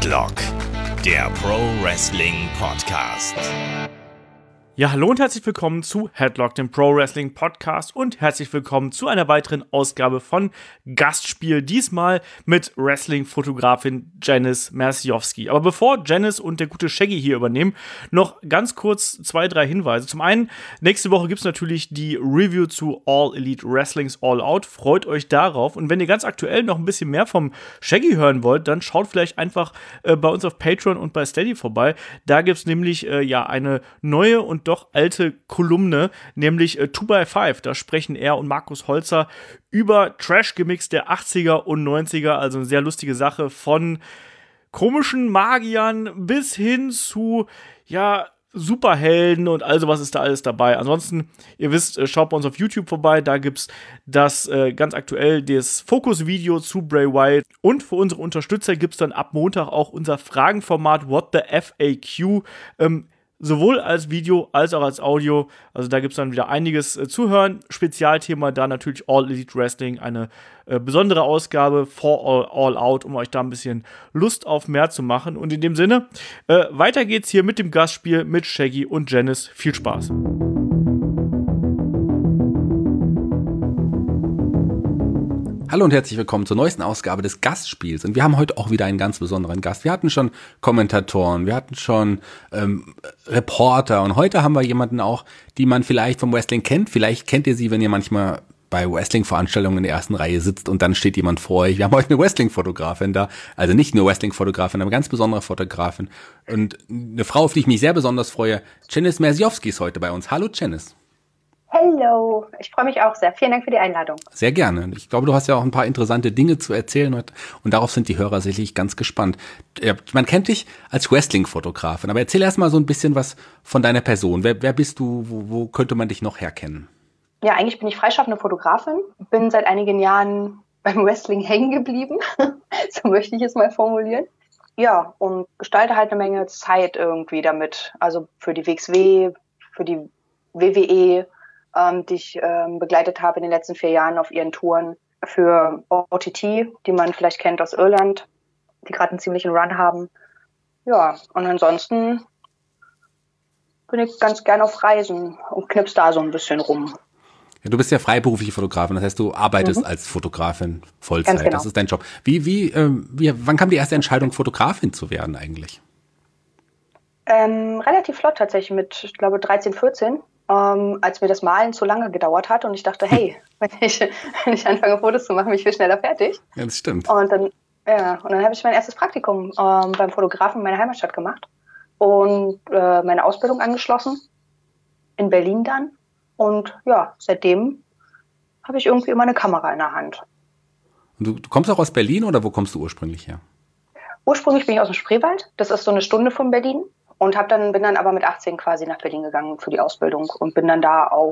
Headlock, der Pro Wrestling Podcast. Ja, hallo und herzlich willkommen zu Headlock, dem Pro Wrestling Podcast, und herzlich willkommen zu einer weiteren Ausgabe von Gastspiel, diesmal mit Wrestling-Fotografin Janice Merciowski. Aber bevor Janice und der gute Shaggy hier übernehmen, noch ganz kurz 2-3 Hinweise. Zum einen, nächste Woche gibt es natürlich die Review zu All Elite Wrestling's All Out. Freut euch darauf. Und wenn ihr ganz aktuell noch ein bisschen mehr vom Shaggy hören wollt, dann schaut vielleicht einfach bei uns auf Patreon und bei Steady vorbei. Da gibt es nämlich eine neue und doch alte Kolumne, nämlich 2x5. Da sprechen er und Markus Holzer über Trash-Gimmicks der 80er und 90er, also eine sehr lustige Sache, von komischen Magiern bis hin zu, Superhelden und all sowas ist da alles dabei. Ansonsten, ihr wisst, schaut bei uns auf YouTube vorbei, da gibt's das ganz aktuell, das Fokus-Video zu Bray Wyatt, und für unsere Unterstützer gibt's dann ab Montag auch unser Fragenformat What the FAQ, sowohl als Video als auch als Audio. Also da gibt es dann wieder einiges zu hören. Spezialthema da natürlich All Elite Wrestling, eine besondere Ausgabe for All Out, um euch da ein bisschen Lust auf mehr zu machen. Und in dem Sinne, weiter geht's hier mit dem Gastspiel mit Shaggy und Janice. Viel Spaß. Hallo und herzlich willkommen zur neuesten Ausgabe des Gastspiels. Und wir haben heute auch wieder einen ganz besonderen Gast. Wir hatten schon Kommentatoren, wir hatten schon Reporter, und heute haben wir jemanden auch, die man vielleicht vom Wrestling kennt. Vielleicht kennt ihr sie, wenn ihr manchmal bei Wrestling-Veranstaltungen in der ersten Reihe sitzt und dann steht jemand vor euch. Wir haben heute eine Wrestling-Fotografin da, also nicht nur Wrestling-Fotografin, aber eine ganz besondere Fotografin. Und eine Frau, auf die ich mich sehr besonders freue. Janice Merciowski ist heute bei uns. Hallo Janice. Hallo, ich freue mich auch sehr. Vielen Dank für die Einladung. Sehr gerne. Ich glaube, du hast ja auch ein paar interessante Dinge zu erzählen und darauf sind die Hörer sicherlich ganz gespannt. Man kennt dich als Wrestling-Fotografin, aber erzähl erst mal so ein bisschen was von deiner Person. Wer bist du? Wo könnte man dich noch herkennen? Ja, eigentlich bin ich freischaffende Fotografin, bin seit einigen Jahren beim Wrestling hängen geblieben, so möchte ich es mal formulieren. Ja, und gestalte halt eine Menge Zeit irgendwie damit, also für die WXW, für die WWE, die ich begleitet habe in den letzten 4 Jahren auf ihren Touren, für OTT, die man vielleicht kennt aus Irland, die gerade einen ziemlichen Run haben. Ja, und ansonsten bin ich ganz gern auf Reisen und knips da so ein bisschen rum. Ja, du bist ja freiberufliche Fotografin, das heißt, du arbeitest als Fotografin Vollzeit. Ganz genau. Das ist dein Job. Wann kam die erste Entscheidung, Fotografin zu werden eigentlich? Relativ flott tatsächlich mit, ich glaube, 13, 14. Als mir das Malen zu lange gedauert hat und ich dachte, hey, wenn ich anfange Fotos zu machen, bin ich viel schneller fertig. Ja, das stimmt. Und dann habe ich mein erstes Praktikum beim Fotografen in meiner Heimatstadt gemacht und meine Ausbildung angeschlossen, in Berlin dann. Und ja, seitdem habe ich irgendwie immer eine Kamera in der Hand. Und du kommst auch aus Berlin, oder wo kommst du ursprünglich her? Ursprünglich bin ich aus dem Spreewald, das ist so eine Stunde von Berlin. Und bin dann aber mit 18 quasi nach Berlin gegangen für die Ausbildung und bin dann da auch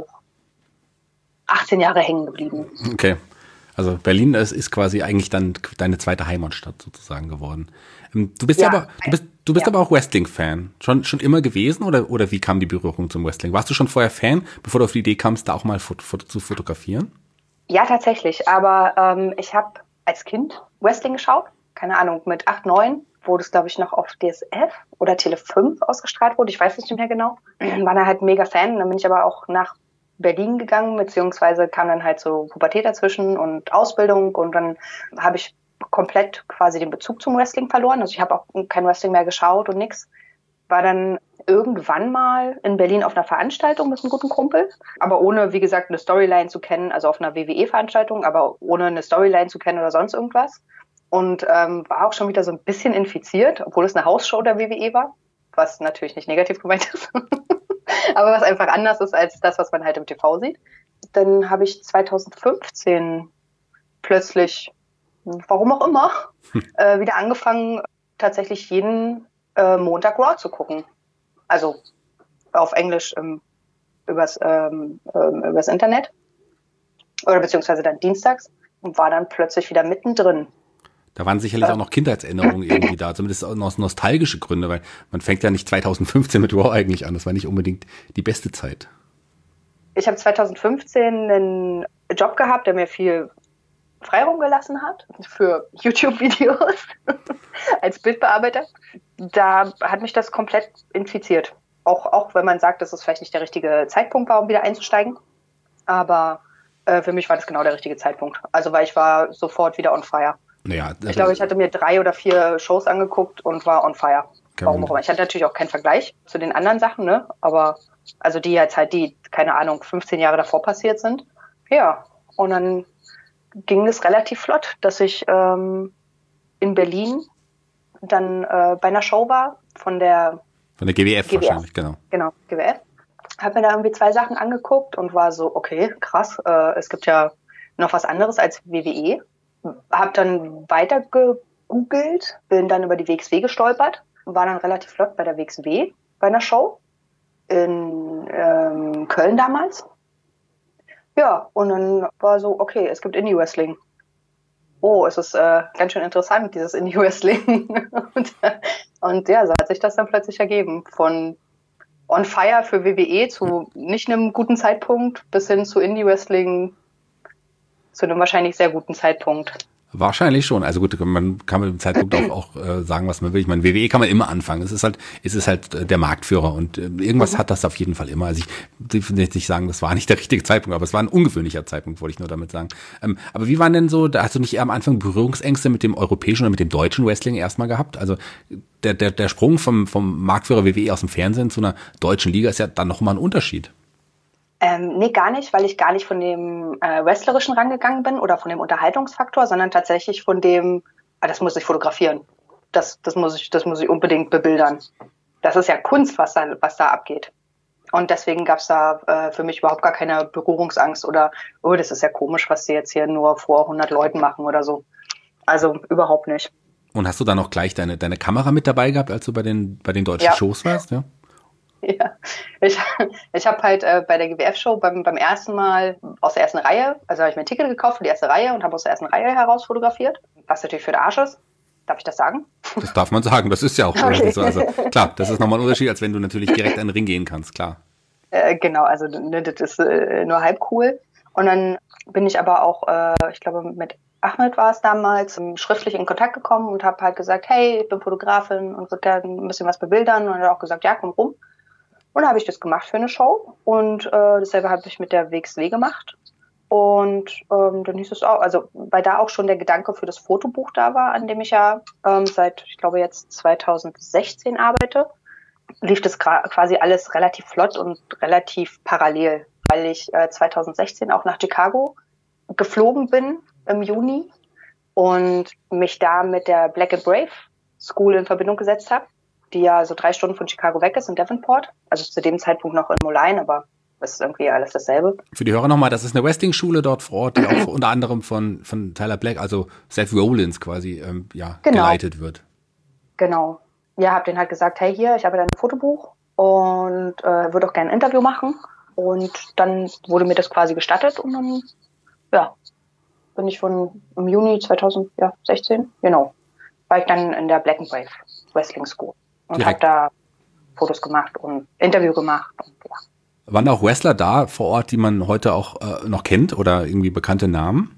18 Jahre hängen geblieben. Okay, also Berlin ist quasi eigentlich dann deine zweite Heimatstadt sozusagen geworden. Du bist aber auch Wrestling-Fan, schon immer gewesen, oder wie kam die Berührung zum Wrestling? Warst du schon vorher Fan, bevor du auf die Idee kamst, da auch mal zu fotografieren? Ja, tatsächlich, aber ich habe als Kind Wrestling geschaut, keine Ahnung, mit 8, 9. Wo das, glaube ich, noch auf DSF oder Tele 5 ausgestrahlt wurde. Ich weiß es nicht mehr genau. War da halt mega Fan. Dann bin ich aber auch nach Berlin gegangen, beziehungsweise kam dann halt so Pubertät dazwischen und Ausbildung. Und dann habe ich komplett quasi den Bezug zum Wrestling verloren. Also ich habe auch kein Wrestling mehr geschaut und nix. War dann irgendwann mal in Berlin auf einer Veranstaltung mit einem guten Kumpel. Aber ohne, wie gesagt, eine Storyline zu kennen. Also auf einer WWE-Veranstaltung, aber ohne eine Storyline zu kennen oder sonst irgendwas. Und war auch schon wieder so ein bisschen infiziert, obwohl es eine Hausshow der WWE war, was natürlich nicht negativ gemeint ist, aber was einfach anders ist als das, was man halt im TV sieht. Dann habe ich 2015 plötzlich, warum auch immer, wieder angefangen, tatsächlich jeden Montag Raw zu gucken. Also auf Englisch übers Internet oder beziehungsweise dann dienstags, und war dann plötzlich wieder mittendrin. Da waren sicherlich auch noch Kindheitserinnerungen irgendwie da, zumindest aus nostalgische Gründe, weil man fängt ja nicht 2015 mit Raw eigentlich an. Das war nicht unbedingt die beste Zeit. Ich habe 2015 einen Job gehabt, der mir viel Freiraum gelassen hat für YouTube-Videos. als Bildbearbeiter. Da hat mich das komplett infiziert. Auch wenn man sagt, dass es vielleicht nicht der richtige Zeitpunkt war, um wieder einzusteigen. Aber für mich war das genau der richtige Zeitpunkt. Also weil ich war sofort wieder on fire. Ja, ich glaube, ich hatte mir 3 oder 4 Shows angeguckt und war on fire. Warum auch immer. Ich hatte natürlich auch keinen Vergleich zu den anderen Sachen, ne? Aber also die jetzt halt, die, keine Ahnung, 15 Jahre davor passiert sind. Ja, und dann ging es relativ flott, dass ich in Berlin dann bei einer Show war von der GWF wahrscheinlich, genau. Genau, GWF. Hab mir da irgendwie 2 Sachen angeguckt und war so, okay, krass, es gibt ja noch was anderes als WWE. Hab dann weiter gegoogelt, bin dann über die WXW gestolpert, war dann relativ flott bei der WXW, bei einer Show in Köln damals. Ja, und dann war so, okay, es gibt Indie-Wrestling. Oh, es ist ganz schön interessant, dieses Indie-Wrestling. und ja, so hat sich das dann plötzlich ergeben. Von on fire für WWE zu nicht einem guten Zeitpunkt bis hin zu Indie-Wrestling zu einem wahrscheinlich sehr guten Zeitpunkt. Wahrscheinlich schon. Also gut, man kann mit dem Zeitpunkt auch sagen, was man will. Ich meine, WWE kann man immer anfangen. Es ist halt der Marktführer und irgendwas hat das auf jeden Fall immer. Also ich will nicht sagen, das war nicht der richtige Zeitpunkt, aber es war ein ungewöhnlicher Zeitpunkt, wollte ich nur damit sagen. Aber wie waren denn so, da hast du nicht eher am Anfang Berührungsängste mit dem europäischen oder mit dem deutschen Wrestling erstmal gehabt? Also der Sprung vom Marktführer WWE aus dem Fernsehen zu einer deutschen Liga ist ja dann nochmal ein Unterschied. Nee, gar nicht, weil ich gar nicht von dem Wrestlerischen rangegangen bin oder von dem Unterhaltungsfaktor, sondern tatsächlich von dem, das muss ich fotografieren. Das muss ich unbedingt bebildern. Das ist ja Kunst, was da abgeht. Und deswegen gab es da für mich überhaupt gar keine Berührungsangst oder, oh, das ist ja komisch, was die jetzt hier nur vor 100 Leuten machen oder so. Also überhaupt nicht. Und hast du dann auch gleich deine Kamera mit dabei gehabt, als du bei den deutschen Shows warst? Ja. Ja, ich habe halt bei der GWF-Show beim ersten Mal aus der ersten Reihe, also habe ich mir ein Ticket gekauft für die erste Reihe und habe aus der ersten Reihe heraus fotografiert, was natürlich für den Arsch ist. Darf ich das sagen? Das darf man sagen, das ist ja auch okay. So. Also klar, das ist nochmal ein Unterschied, als wenn du natürlich direkt an den Ring gehen kannst, klar. Genau, also ne, das ist nur halb cool. Und dann bin ich aber auch, ich glaube mit Ahmed war es damals, schriftlich in Kontakt gekommen und habe halt gesagt, hey, ich bin Fotografin und würde gerne ein bisschen was bebildern. Und er hat auch gesagt, ja, komm rum. Und dann habe ich das gemacht für eine Show und dasselbe habe ich mit der WXW gemacht. Und dann hieß es auch, also weil da auch schon der Gedanke für das Fotobuch da war, an dem ich ja seit, ich glaube jetzt 2016 arbeite, lief das quasi alles relativ flott und relativ parallel, weil ich 2016 auch nach Chicago geflogen bin im Juni und mich da mit der Black and Brave School in Verbindung gesetzt habe, die ja so 3 Stunden von Chicago weg ist in Devonport, also zu dem Zeitpunkt noch in Moline, aber das ist irgendwie alles dasselbe. Für die Hörer nochmal, das ist eine Wrestling-Schule dort vor Ort, die auch unter anderem von Tyler Black, also Seth Rollins quasi, genau. geleitet wird. Genau. Ja, habe denen halt gesagt, hey, hier, ich habe dein Fotobuch und würde auch gerne ein Interview machen. Und dann wurde mir das quasi gestattet und dann, ja, bin ich im Juni 2016, genau, war ich dann in der Black and Brave Wrestling School und habe da Fotos gemacht und Interview gemacht. Und, ja. Waren auch Wrestler da vor Ort, die man heute auch noch kennt oder irgendwie bekannte Namen?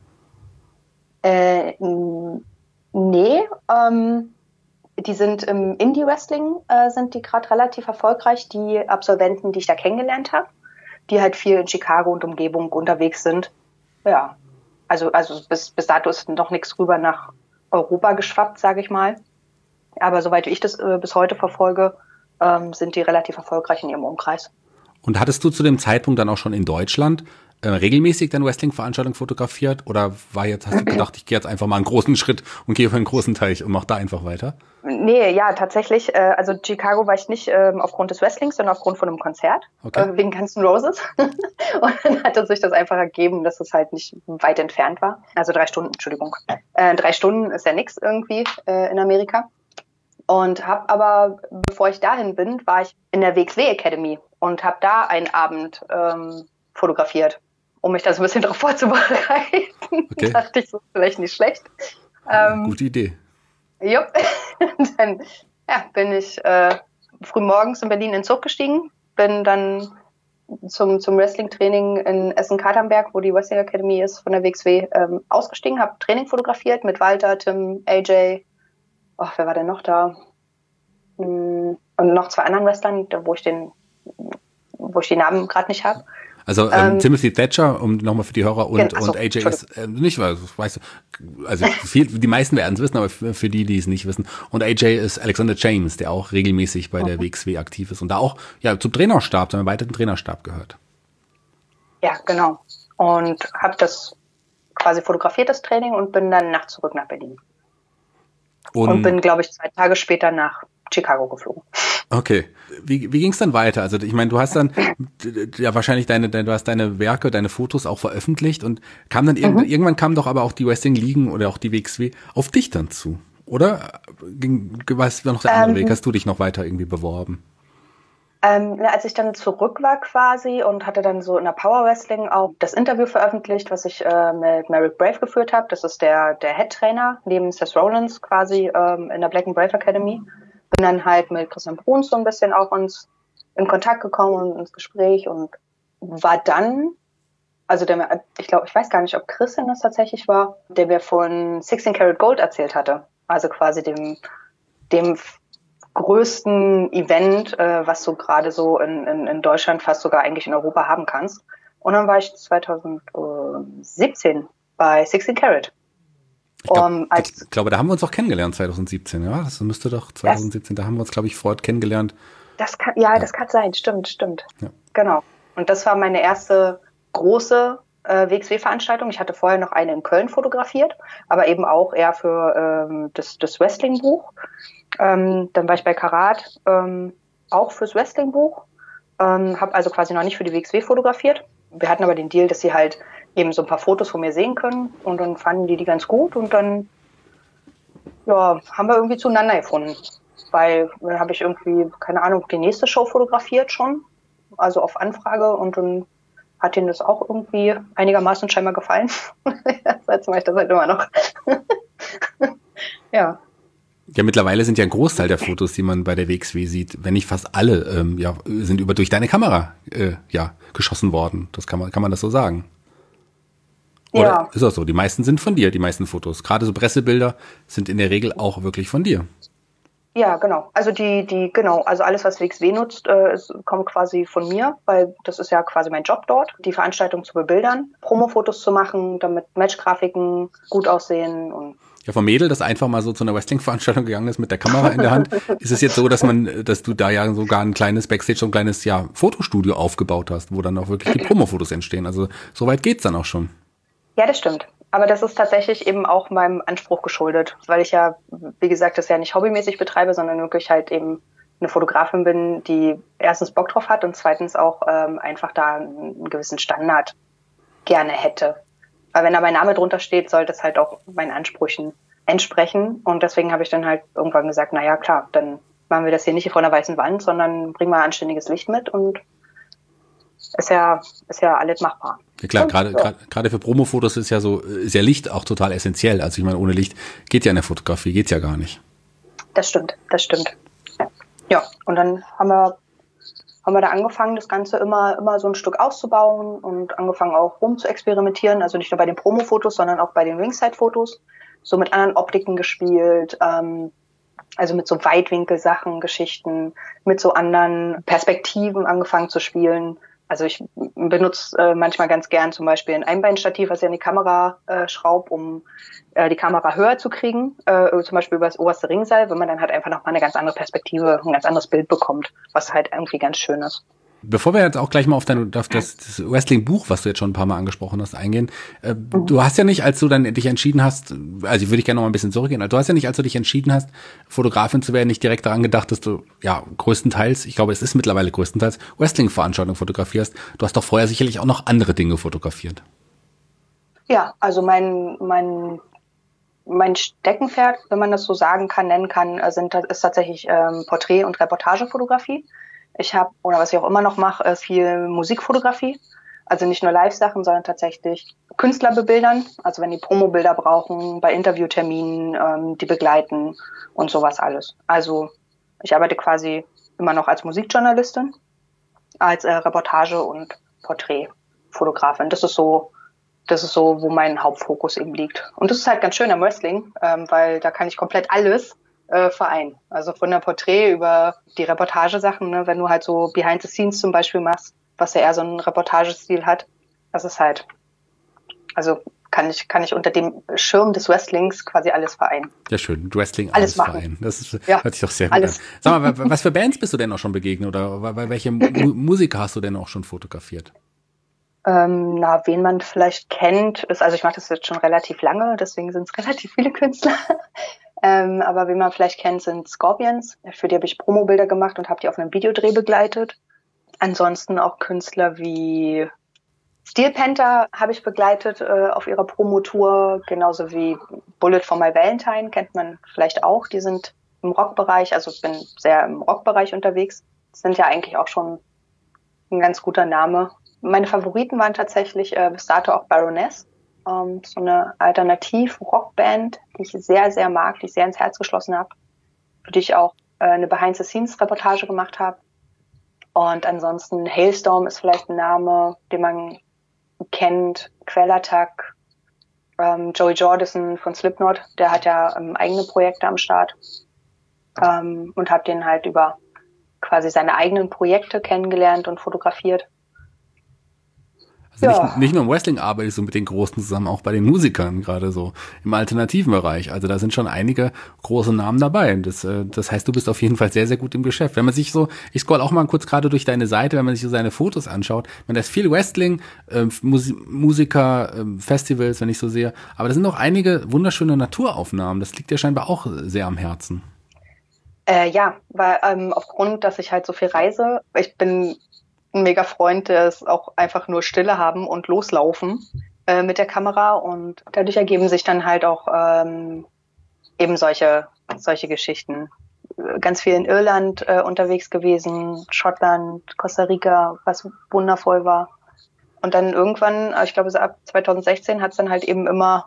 Nee, die sind im Indie-Wrestling, sind die gerade relativ erfolgreich, die Absolventen, die ich da kennengelernt habe, die halt viel in Chicago und Umgebung unterwegs sind. Ja, also bis dato ist noch nichts rüber nach Europa geschwappt, sage ich mal. Aber soweit ich das bis heute verfolge, sind die relativ erfolgreich in ihrem Umkreis. Und hattest du zu dem Zeitpunkt dann auch schon in Deutschland regelmäßig deine Wrestling-Veranstaltung fotografiert? Oder hast du gedacht, ich gehe jetzt einfach mal einen großen Schritt und gehe auf einen großen Teich und mach da einfach weiter? Nee, ja, tatsächlich. Also Chicago war ich nicht aufgrund des Wrestlings, sondern aufgrund von einem Konzert. Okay. Wegen Guns N' Roses. Und dann hat sich das einfach ergeben, dass es halt nicht weit entfernt war. Also 3 Stunden, Entschuldigung. 3 Stunden ist ja nichts irgendwie in Amerika. Und habe aber, bevor ich dahin bin, war ich in der WXW Academy und habe da einen Abend fotografiert, um mich da so ein bisschen drauf vorzubereiten. Okay. Dachte ich, so vielleicht nicht schlecht. Gute Idee. Jupp. Dann bin ich früh morgens in Berlin in den Zug gestiegen, bin dann zum Wrestling-Training in Essen-Katernberg, wo die Wrestling Academy ist, von der WXW, ausgestiegen, habe Training fotografiert mit Walter, Tim, AJ, ach, wer war denn noch da? Und noch 2 anderen Wrestlern, wo ich die Namen gerade nicht habe. Also Timothy Thatcher, um nochmal für die Hörer, und AJ ist nicht, weißt du, also die meisten werden es wissen, aber für die, die es nicht wissen. Und AJ ist Alexander James, der auch regelmäßig bei der WXW aktiv ist und da auch zum Trainerstab, zum erweiterten Trainerstab gehört. Ja, genau. Und habe das quasi fotografiert, das Training, und bin dann nachts zurück nach Berlin. Und bin, glaube ich, 2 Tage später nach Chicago geflogen. Okay. Wie ging es dann weiter? Also ich meine, du hast dann ja wahrscheinlich du hast deine Werke, deine Fotos auch veröffentlicht und kam dann irgendwann kam doch aber auch die Wrestling-Ligen oder auch die WXW auf dich dann zu, oder? Was war noch der andere Weg? Hast du dich noch weiter irgendwie beworben? Als ich dann zurück war quasi und hatte dann so in der Power Wrestling auch das Interview veröffentlicht, was ich mit Merrick Brave geführt habe. Das ist der Head-Trainer neben Seth Rollins quasi in der Black and Brave Academy. Bin dann halt mit Christian Bruns so ein bisschen auch in Kontakt gekommen und ins Gespräch und war dann, also ich weiß gar nicht, ob Christian das tatsächlich war, der mir von 16 Karat Gold erzählt hatte. Also quasi dem größten Event, was du gerade so in Deutschland, fast sogar eigentlich in Europa haben kannst. Und dann war ich 2017 bei 16 Karat. Ich glaube, da haben wir uns auch kennengelernt 2017, ja? Das müsste doch 2017, da haben wir uns, glaube ich, vor Ort kennengelernt. Das kann sein, stimmt. Ja. Genau. Und das war meine erste große WXW-Veranstaltung. Ich hatte vorher noch eine in Köln fotografiert, aber eben auch eher für das Wrestling-Buch. Dann war ich bei Karat, auch fürs Wrestling-Buch. Habe also quasi noch nicht für die WXW fotografiert. Wir hatten aber den Deal, dass sie halt eben so ein paar Fotos von mir sehen können und dann fanden die ganz gut und dann haben wir irgendwie zueinander gefunden. Weil dann habe ich irgendwie, keine Ahnung, die nächste Show fotografiert schon, also auf Anfrage, und dann hat ihnen das auch irgendwie einigermaßen scheinbar gefallen. Jetzt mache ich das halt immer noch. Ja. Ja, mittlerweile sind ja ein Großteil der Fotos, die man bei der WXW sieht, wenn nicht fast alle, sind durch deine Kamera geschossen worden. Das kann man das so sagen? Oder ja. Ist das so? Die meisten sind von dir, die meisten Fotos. Gerade so Pressebilder sind in der Regel auch wirklich von dir. Ja, genau. Also also alles, was WXW nutzt, kommt quasi von mir, weil das ist ja quasi mein Job dort, die Veranstaltung zu bebildern, Promo-Fotos zu machen, damit Matchgrafiken gut aussehen und ja, vom Mädel, das einfach mal so zu einer Wrestling-Veranstaltung gegangen ist mit der Kamera in der Hand, ist es jetzt so, dass du da ja sogar ein kleines Backstage, so ein kleines Fotostudio aufgebaut hast, wo dann auch wirklich die Promo-Fotos entstehen. Also so weit geht's dann auch schon. Ja, das stimmt. Aber das ist tatsächlich eben auch meinem Anspruch geschuldet, weil ich ja, wie gesagt, das ja nicht hobbymäßig betreibe, sondern wirklich halt eben eine Fotografin bin, die erstens Bock drauf hat und zweitens auch einfach da einen gewissen Standard gerne hätte. Weil wenn da mein Name drunter steht, sollte es halt auch meinen Ansprüchen entsprechen. Und deswegen habe ich dann halt irgendwann gesagt, naja, klar, dann machen wir das hier nicht vor einer weißen Wand, sondern bringen mal anständiges Licht mit und ist ja alles machbar. Ja klar, gerade für Promo-Fotos ist ja Licht auch total essentiell. Also ich meine, ohne Licht geht ja in der Fotografie, geht's ja gar nicht. Das stimmt. Ja, und dann haben wir da angefangen, das Ganze immer so ein Stück auszubauen und angefangen auch rum zu experimentieren. Also nicht nur bei den Promo-Fotos, sondern auch bei den Ringside-Fotos. So mit anderen Optiken gespielt, also mit so Weitwinkelsachen, Geschichten, mit so anderen Perspektiven angefangen zu spielen. Also ich benutze manchmal ganz gern zum Beispiel ein Einbeinstativ, was ich an die Kamera schraube, um die Kamera höher zu kriegen, zum Beispiel über das oberste Ringseil, wenn man dann halt einfach nochmal eine ganz andere Perspektive, ein ganz anderes Bild bekommt, was halt irgendwie ganz schön ist. Bevor wir jetzt auch gleich mal auf das Wrestling-Buch, was du jetzt schon ein paar Mal angesprochen hast, eingehen, du hast ja nicht, als du dann dich entschieden hast, also ich würde gerne noch mal ein bisschen zurückgehen, du hast ja nicht, als du dich entschieden hast, Fotografin zu werden, nicht direkt daran gedacht, dass du größtenteils, ich glaube, es ist mittlerweile größtenteils, Wrestling-Veranstaltungen fotografierst. Du hast doch vorher sicherlich auch noch andere Dinge fotografiert. Ja, also mein Steckenpferd, wenn man das so nennen kann, ist tatsächlich Porträt- und Reportagefotografie. Ich habe, oder was ich auch immer noch mache, viel Musikfotografie. Also nicht nur Live-Sachen, sondern tatsächlich Künstler bebildern. Also wenn die Promobilder brauchen, bei Interviewterminen, die begleiten und sowas alles. Also ich arbeite quasi immer noch als Musikjournalistin, als Reportage- und Porträtfotografin. Das ist so, wo mein Hauptfokus eben liegt. Und das ist halt ganz schön am Wrestling, weil da kann ich komplett alles vereinen. Also von der Porträt über die Reportagesachen, ne, wenn du halt so Behind the Scenes zum Beispiel machst, was ja eher so einen Reportagestil hat, das ist halt, also kann ich unter dem Schirm des Wrestlings quasi alles vereinen. Ja, schön. Wrestling alles vereinen. Das ist, hört sich doch sehr gut an. Sag mal, was für Bands bist du denn auch schon begegnet oder welche Musiker hast du denn auch schon fotografiert? Wen man vielleicht kennt, ist, also ich mache das jetzt schon relativ lange, deswegen sind es relativ viele Künstler. Aber wen man vielleicht kennt, sind Scorpions. Für die habe ich Promobilder gemacht und habe die auf einem Videodreh begleitet. Ansonsten auch Künstler wie Steel Panther habe ich begleitet auf ihrer Promotour, genauso wie Bullet for My Valentine kennt man vielleicht auch. Die sind im Rockbereich, also ich bin sehr im Rockbereich unterwegs. Das sind ja eigentlich auch schon ein ganz guter Name. Meine Favoriten waren tatsächlich bis dato auch Baroness, so eine Alternativ-Rockband, die ich sehr, sehr mag, die ich sehr ins Herz geschlossen habe, für die ich auch eine Behind-the-Scenes-Reportage gemacht habe. Und ansonsten Hailstorm ist vielleicht ein Name, den man kennt, Quellattack, Joey Jordison von Slipknot, der hat ja eigene Projekte am Start und habe den halt über quasi seine eigenen Projekte kennengelernt und fotografiert. Also nicht nur im Wrestling arbeitest du mit den Großen zusammen, auch bei den Musikern, gerade so im alternativen Bereich. Also da sind schon einige große Namen dabei. Das heißt, du bist auf jeden Fall sehr, sehr gut im Geschäft. Wenn man sich so, ich scroll auch mal kurz gerade durch deine Seite, wenn man sich so seine Fotos anschaut, da ist viel Wrestling, Musiker, Festivals, wenn ich so sehe. Aber da sind auch einige wunderschöne Naturaufnahmen. Das liegt dir scheinbar auch sehr am Herzen. Ja, weil aufgrund, dass ich halt so viel reise, ich bin ein mega Freund, der ist auch einfach nur Stille haben und loslaufen mit der Kamera und dadurch ergeben sich dann halt auch eben solche Geschichten. Ganz viel in Irland unterwegs gewesen, Schottland, Costa Rica, was wundervoll war. Und dann irgendwann, ich glaube so ab 2016 hat's dann halt eben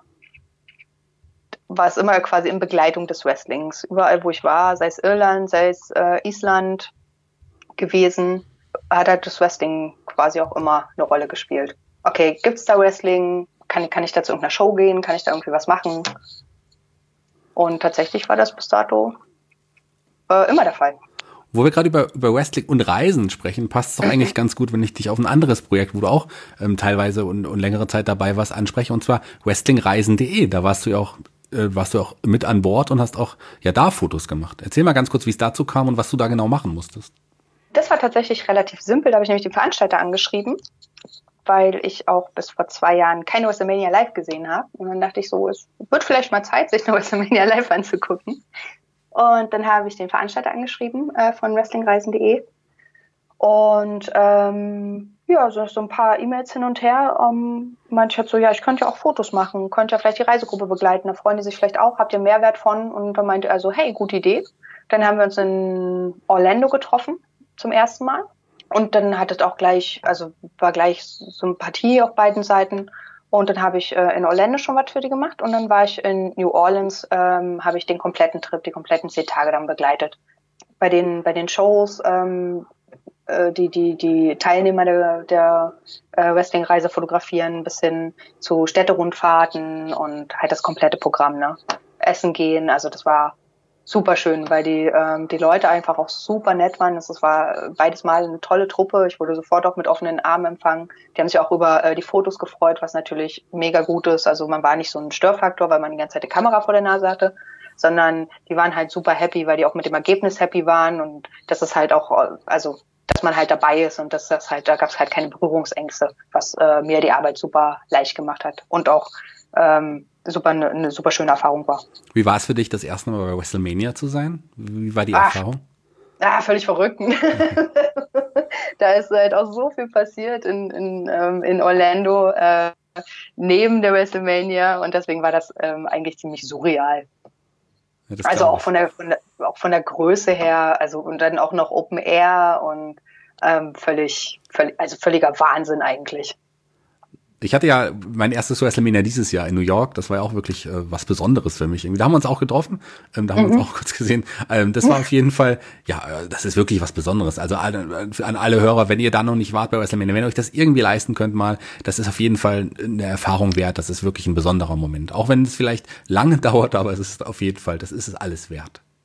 war es immer quasi in Begleitung des Wrestlings. Überall, wo ich war, sei es Irland, sei es Island gewesen, hat halt das Wrestling quasi auch immer eine Rolle gespielt. Okay, gibt's da Wrestling? Kann ich da zu irgendeiner Show gehen? Kann ich da irgendwie was machen? Und tatsächlich war das bis dato immer der Fall. Wo wir gerade über Wrestling und Reisen sprechen, passt es doch eigentlich ganz gut, wenn ich dich auf ein anderes Projekt, wo du auch teilweise und längere Zeit dabei warst, anspreche, und zwar wrestlingreisen.de. Da warst du ja auch mit an Bord und hast auch ja da Fotos gemacht. Erzähl mal ganz kurz, wie es dazu kam und was du da genau machen musstest. Das war tatsächlich relativ simpel. Da habe ich nämlich den Veranstalter angeschrieben, weil ich auch bis vor 2 Jahren keine WrestleMania live gesehen habe. Und dann dachte ich so, es wird vielleicht mal Zeit, sich eine WrestleMania live anzugucken. Und dann habe ich den Veranstalter angeschrieben von wrestlingreisen.de. Und so ein paar E-Mails hin und her. Meinte ich halt so, ja, ich könnte ja auch Fotos machen, könnte ja vielleicht die Reisegruppe begleiten, da freuen die sich vielleicht auch, habt ihr Mehrwert von? Und dann meinte er so, hey, gute Idee. Dann haben wir uns in Orlando getroffen zum ersten Mal. Und dann hat es auch war gleich Sympathie auf beiden Seiten. Und dann habe ich in Orlando schon was für die gemacht. Und dann war ich in New Orleans, habe ich den kompletten Trip, die kompletten 10 Tage dann begleitet. Bei den Shows, die Teilnehmer der Wrestling-Reise fotografieren, bis hin zu Städterundfahrten und halt das komplette Programm, ne? Essen gehen, also das war super schön, weil die Leute einfach auch super nett waren. Das war beides Mal eine tolle Truppe. Ich wurde sofort auch mit offenen Armen empfangen. Die haben sich auch über die Fotos gefreut, was natürlich mega gut ist. Also man war nicht so ein Störfaktor, weil man die ganze Zeit die Kamera vor der Nase hatte, sondern die waren halt super happy, weil die auch mit dem Ergebnis happy waren und das ist halt auch, also dass man halt dabei ist und da gab es halt keine Berührungsängste, was mir die Arbeit super leicht gemacht hat und auch eine super schöne Erfahrung war. Wie war es für dich, das erste Mal bei WrestleMania zu sein? Wie war die Erfahrung? Völlig verrückt. Da ist halt auch so viel passiert in Orlando neben der WrestleMania und deswegen war das eigentlich ziemlich surreal. Ja, also auch von der Größe her, also und dann auch noch Open Air und völliger Wahnsinn eigentlich. Ich hatte ja mein erstes WrestleMania dieses Jahr in New York. Das war ja auch wirklich was Besonderes für mich. Da haben wir uns auch getroffen. Da haben wir uns auch kurz gesehen. Das war auf jeden Fall, ja, das ist wirklich was Besonderes. Also an alle Hörer, wenn ihr da noch nicht wart bei WrestleMania, wenn ihr euch das irgendwie leisten könnt mal, das ist auf jeden Fall eine Erfahrung wert. Das ist wirklich ein besonderer Moment. Auch wenn es vielleicht lange dauert, aber es ist auf jeden Fall, das ist es alles wert.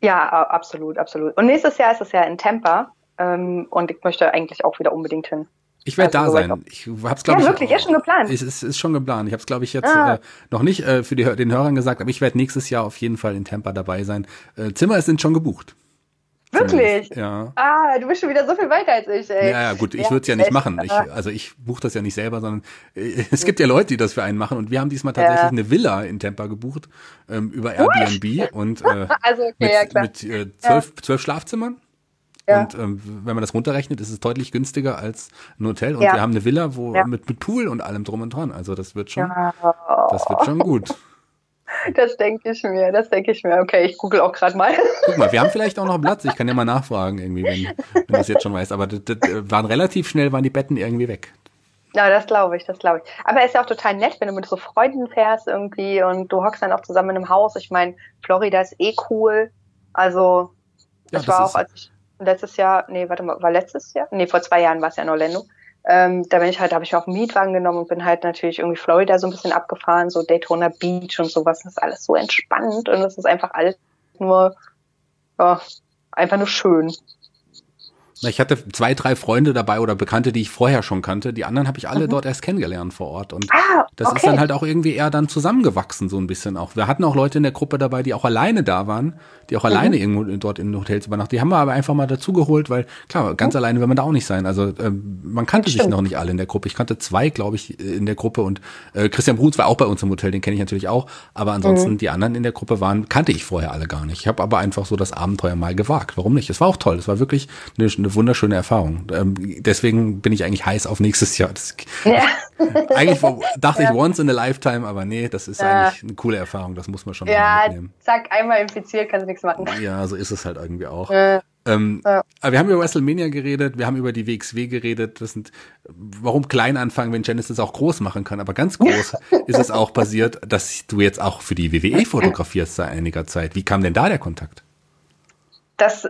Ja, absolut, absolut. Und nächstes Jahr ist es ja in Tampa und ich möchte eigentlich auch wieder unbedingt hin. Ich werde da sein. Ich hab's, glaube ich, wirklich, ist schon geplant. Ist schon geplant. Ich habe es, glaube ich, jetzt noch nicht für den Hörern gesagt, aber ich werde nächstes Jahr auf jeden Fall in Tampa dabei sein. Zimmer sind schon gebucht. Wirklich? Ja. Du bist schon wieder so viel weiter als ich, ey. Ja, gut, ich würde es ja nicht machen. Ich buche das ja nicht selber, sondern es gibt ja Leute, die das für einen machen. Und wir haben diesmal tatsächlich eine Villa in Tampa gebucht über Airbnb und also, okay, mit 12 Schlafzimmern. Ja. Und wenn man das runterrechnet, ist es deutlich günstiger als ein Hotel. Und wir haben eine Villa, mit Pool und allem drum und dran. Also das wird schon gut. Das denke ich mir. Okay, ich google auch gerade mal. Guck mal, wir haben vielleicht auch noch Platz. Ich kann ja mal nachfragen irgendwie, wenn du es jetzt schon weißt. Aber relativ schnell waren die Betten irgendwie weg. Ja, das glaube ich. Aber es ist ja auch total nett, wenn du mit so Freunden fährst irgendwie und du hockst dann auch zusammen in einem Haus. Ich meine, Florida ist cool. Also, ich war auch, als ich letztes Jahr? Nee, vor 2 Jahren war es ja in Orlando. Habe ich mir auch einen Mietwagen genommen und bin halt natürlich irgendwie Florida so ein bisschen abgefahren, so Daytona Beach und sowas. Das ist alles so entspannt und es ist einfach alles nur, einfach nur schön. Ich hatte 2, 3 Freunde dabei oder Bekannte, die ich vorher schon kannte. Die anderen habe ich alle dort erst kennengelernt vor Ort. Und das ist dann halt auch irgendwie eher dann zusammengewachsen, so ein bisschen auch. Wir hatten auch Leute in der Gruppe dabei, die auch alleine da waren, die auch alleine irgendwo dort in Hotels übernachtet. Die haben wir aber einfach mal dazugeholt, weil klar, ganz alleine will man da auch nicht sein. Also man kannte sich noch nicht alle in der Gruppe. Ich kannte 2, glaube ich, in der Gruppe und Christian Bruns war auch bei uns im Hotel, den kenne ich natürlich auch. Aber ansonsten die anderen in der Gruppe kannte ich vorher alle gar nicht. Ich habe aber einfach so das Abenteuer mal gewagt. Warum nicht? Es war auch toll. Es war wirklich eine wunderschöne Erfahrung. Deswegen bin ich eigentlich heiß auf nächstes Jahr. Eigentlich dachte ich once in a lifetime, aber nee, das ist eigentlich eine coole Erfahrung. Das muss man schon mal mitnehmen. Zack, einmal infiziert, kannst du nichts machen. Ja, so ist es halt irgendwie auch. Aber wir haben über WrestleMania geredet, wir haben über die WXW geredet. Warum klein anfangen, wenn Janice das auch groß machen kann. Aber ganz groß ist es auch passiert, dass du jetzt auch für die WWE fotografierst seit einiger Zeit. Wie kam denn da der Kontakt? Das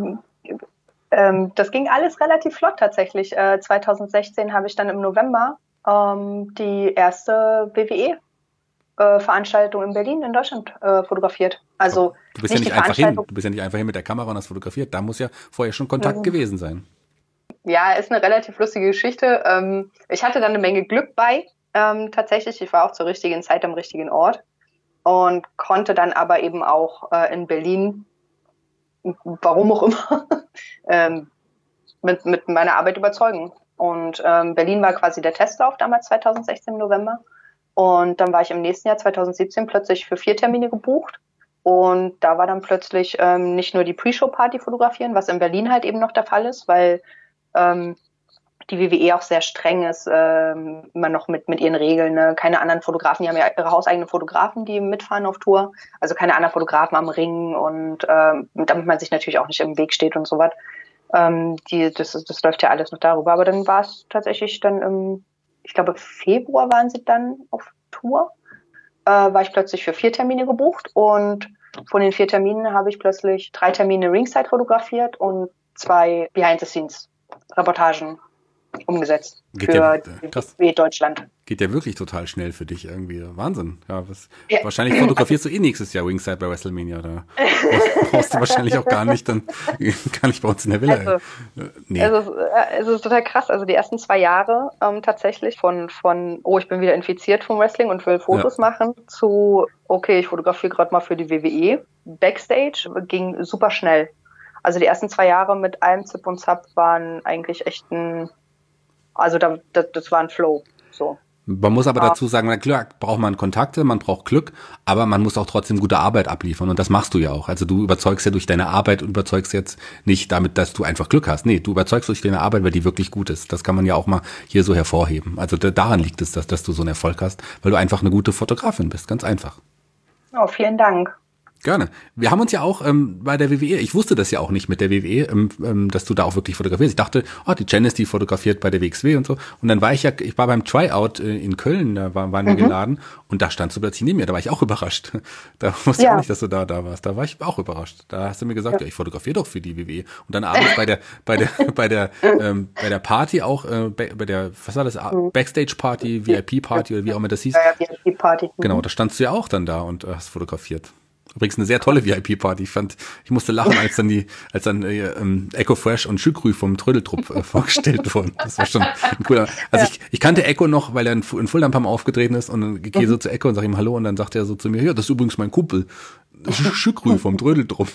ging alles relativ flott tatsächlich. 2016 habe ich dann im November die erste WWE-Veranstaltung in Berlin in Deutschland fotografiert. Also du bist ja nicht einfach hin. Du bist ja nicht einfach hin mit der Kamera und hast fotografiert. Da muss ja vorher schon Kontakt gewesen sein. Ja, ist eine relativ lustige Geschichte. Ich hatte dann eine Menge Glück bei. Tatsächlich, ich war auch zur richtigen Zeit am richtigen Ort und konnte dann aber eben auch in Berlin, warum auch immer, mit meiner Arbeit überzeugen. Und Berlin war quasi der Testlauf damals 2016 im November. Und dann war ich im nächsten Jahr 2017 plötzlich für 4 Termine gebucht. Und da war dann plötzlich nicht nur die Pre-Show-Party fotografieren, was in Berlin halt eben noch der Fall ist, weil die WWE auch sehr streng ist, immer noch mit ihren Regeln. Ne? Keine anderen Fotografen, die haben ja ihre hauseigenen Fotografen, die mitfahren auf Tour. Also keine anderen Fotografen am Ring und damit man sich natürlich auch nicht im Weg steht und so was. Das läuft ja alles noch darüber. Aber dann war es tatsächlich dann ich glaube Februar waren sie dann auf Tour, war ich plötzlich für 4 Termine gebucht und von den 4 Terminen habe ich plötzlich 3 Termine Ringside fotografiert und 2 Behind-the-Scenes-Reportagen umgesetzt für Deutschland. Geht ja wirklich total schnell für dich irgendwie. Wahnsinn. Ja, wahrscheinlich fotografierst du nächstes Jahr Ringside bei WrestleMania. Da brauchst du wahrscheinlich auch gar nicht bei uns in der Villa. Also, nee. Es ist total krass. Also die ersten 2 Jahre tatsächlich von ich bin wieder infiziert vom Wrestling und will Fotos machen, zu okay, ich fotografiere gerade mal für die WWE. Backstage ging super schnell. Also die ersten 2 Jahre mit allem Zip und Zap waren eigentlich echt das war ein Flow. So. Man muss aber dazu sagen, na klar, braucht man Kontakte, man braucht Glück, aber man muss auch trotzdem gute Arbeit abliefern und das machst du ja auch. Also du überzeugst ja durch deine Arbeit und überzeugst jetzt nicht damit, dass du einfach Glück hast. Nee, du überzeugst durch deine Arbeit, weil die wirklich gut ist. Das kann man ja auch mal hier so hervorheben. Also daran liegt es, dass du so einen Erfolg hast, weil du einfach eine gute Fotografin bist, ganz einfach. Oh, vielen Dank. Gerne. Wir haben uns ja auch bei der WWE, ich wusste das ja auch nicht mit der WWE, dass du da auch wirklich fotografierst. Ich dachte, die Janice, die fotografiert bei der WXW und so. Und dann war ich war beim Tryout in Köln, da waren wir geladen und da standst du plötzlich neben mir. Da war ich auch überrascht. Da wusste ich auch nicht, dass du da warst. Da war ich auch überrascht. Da hast du mir gesagt, ich fotografiere doch für die WWE. Und dann abends bei der Party auch, bei der, was war das, Backstage-Party, VIP-Party oder wie auch immer das hieß. Ja, VIP-Party. Genau, da standst du ja auch dann da und hast fotografiert. Übrigens eine sehr tolle VIP-Party. Ich musste lachen, als dann Echo Fresh und Schükrü vom Trödeltrupp vorgestellt wurden. Das war schon ein cooler. Also ich kannte Echo noch, weil er in Fulda ein paar Mal aufgetreten ist und dann gehe so zu Echo und sage ihm Hallo und dann sagt er so zu mir, ja, das ist übrigens mein Kumpel. Schükrü vom Trödeltrupp.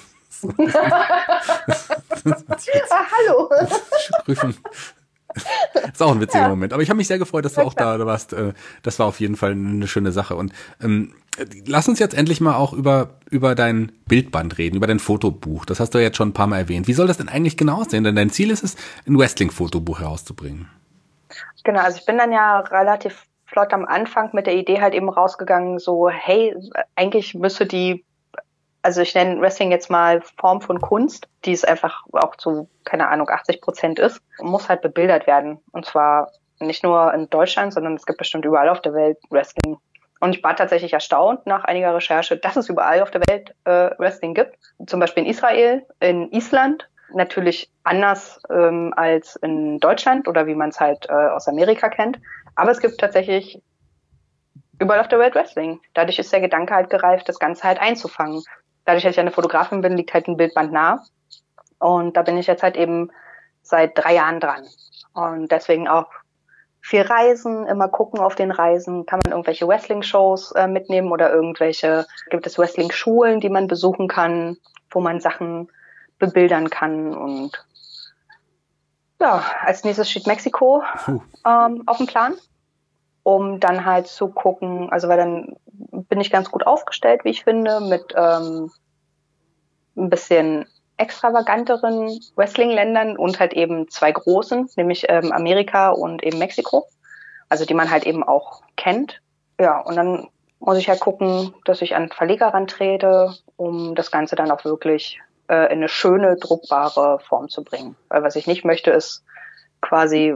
Hallo. Schükrü vom Das ist auch ein witziger Moment. Aber ich habe mich sehr gefreut, dass du auch da warst. Das war auf jeden Fall eine schöne Sache. Und lass uns jetzt endlich mal auch über dein Bildband reden, über dein Fotobuch. Das hast du ja jetzt schon ein paar Mal erwähnt. Wie soll das denn eigentlich genau aussehen? Denn dein Ziel ist es, ein Wrestling-Fotobuch herauszubringen. Genau, also ich bin dann ja relativ flott am Anfang mit der Idee halt eben rausgegangen, so, hey, eigentlich müsste also ich nenne Wrestling jetzt mal Form von Kunst, die es einfach auch zu, keine Ahnung, 80% ist, muss halt bebildert werden. Und zwar nicht nur in Deutschland, sondern es gibt bestimmt überall auf der Welt Wrestling. Und ich war tatsächlich erstaunt nach einiger Recherche, dass es überall auf der Welt Wrestling gibt. Zum Beispiel in Israel, in Island. Natürlich anders als in Deutschland oder wie man es halt aus Amerika kennt. Aber es gibt tatsächlich überall auf der Welt Wrestling. Dadurch ist der Gedanke halt gereift, das Ganze halt einzufangen. Dadurch, dass ich eine Fotografin bin, liegt halt ein Bildband nah. Und da bin ich jetzt halt eben seit 3 Jahren dran. Und deswegen auch viel Reisen, immer gucken auf den Reisen. Kann man irgendwelche Wrestling-Shows mitnehmen oder gibt es Wrestling-Schulen, die man besuchen kann, wo man Sachen bebildern kann. Und ja, als nächstes steht Mexiko auf dem Plan, um dann halt zu gucken, also weil dann bin ich ganz gut aufgestellt, wie ich finde, mit ein bisschen extravaganteren Wrestling-Ländern und halt eben 2 großen, nämlich Amerika und eben Mexiko, also die man halt eben auch kennt. Ja, und dann muss ich halt gucken, dass ich an Verleger rantrete, um das Ganze dann auch wirklich in eine schöne, druckbare Form zu bringen. Weil was ich nicht möchte, ist quasi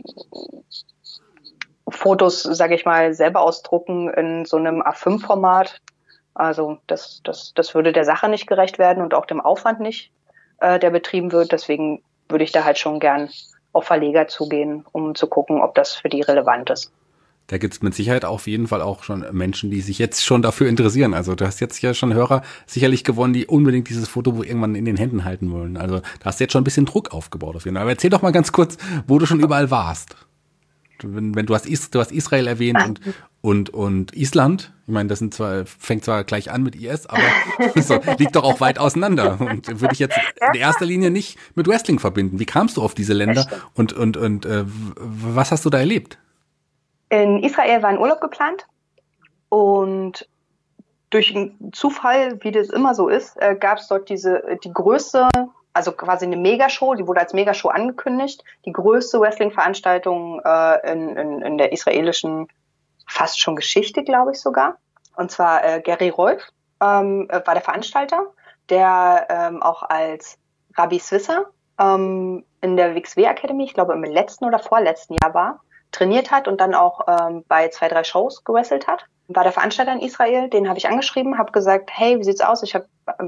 Fotos, sage ich mal, selber ausdrucken in so einem A5-Format. Also das würde der Sache nicht gerecht werden und auch dem Aufwand nicht, der betrieben wird. Deswegen würde ich da halt schon gern auf Verleger zugehen, um zu gucken, ob das für die relevant ist. Da gibt's mit Sicherheit auf jeden Fall auch schon Menschen, die sich jetzt schon dafür interessieren. Also du hast jetzt ja schon Hörer sicherlich gewonnen, die unbedingt dieses Fotobuch irgendwann in den Händen halten wollen. Also da hast du jetzt schon ein bisschen Druck aufgebaut auf jeden Fall. Aber erzähl doch mal ganz kurz, wo du schon überall warst. Wenn du hast Israel erwähnt und Island. Ich meine, fängt zwar gleich an mit IS, aber so, liegt doch auch weit auseinander. Und würde ich jetzt in erster Linie nicht mit Wrestling verbinden. Wie kamst du auf diese Länder und was hast du da erlebt? In Israel war ein Urlaub geplant und durch einen Zufall, wie das immer so ist, gab es dort die größte, also quasi eine Megashow, die wurde als Megashow angekündigt, die größte Wrestling-Veranstaltung in der israelischen fast schon Geschichte, glaube ich sogar. Und zwar Gary Rolf war der Veranstalter, der auch als Rabbi Swisser in der WXW Academy, ich glaube im letzten oder vorletzten Jahr war, trainiert hat und dann auch bei 2, 3 Shows gewrestelt hat. War der Veranstalter in Israel, den habe ich angeschrieben, habe gesagt, hey, wie sieht's aus? Ich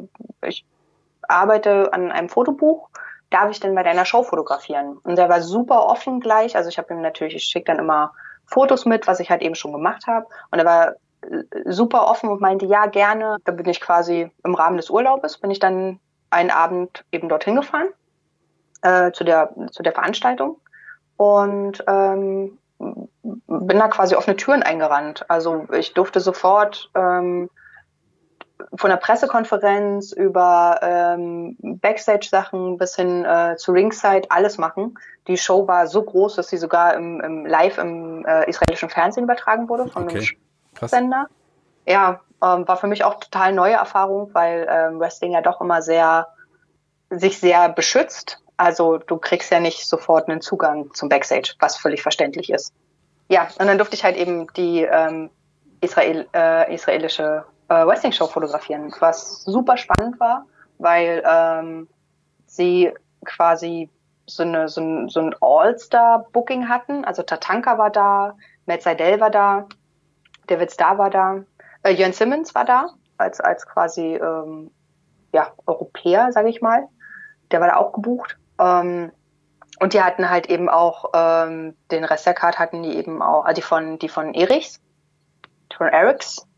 arbeite an einem Fotobuch, darf ich denn bei deiner Show fotografieren? Und der war super offen gleich, also ich schicke dann immer Fotos mit, was ich halt eben schon gemacht habe. Und er war super offen und meinte, ja, gerne. Da bin ich quasi im Rahmen des Urlaubes, bin ich dann einen Abend eben dorthin gefahren, zu der Veranstaltung. Und bin da quasi offene Türen eingerannt. Also ich durfte sofort von der Pressekonferenz über Backstage-Sachen bis hin zu Ringside alles machen. Die Show war so groß, dass sie sogar live im israelischen Fernsehen übertragen wurde von einem Sender. Ja, war für mich auch total neue Erfahrung, weil Wrestling ja doch immer sich sehr beschützt. Also du kriegst ja nicht sofort einen Zugang zum Backstage, was völlig verständlich ist. Ja, und dann durfte ich halt eben die israelische Wrestling-Show fotografieren, was super spannend war, weil sie quasi so ein All-Star-Booking hatten. Also Tatanka war da, Matt Sydal war da, David Starr war da, Jörn Simmons war da, als quasi Europäer, sage ich mal. Der war da auch gebucht. Und die hatten halt eben auch, den Rest der Card hatten die eben auch, die von Erichs, von Erics,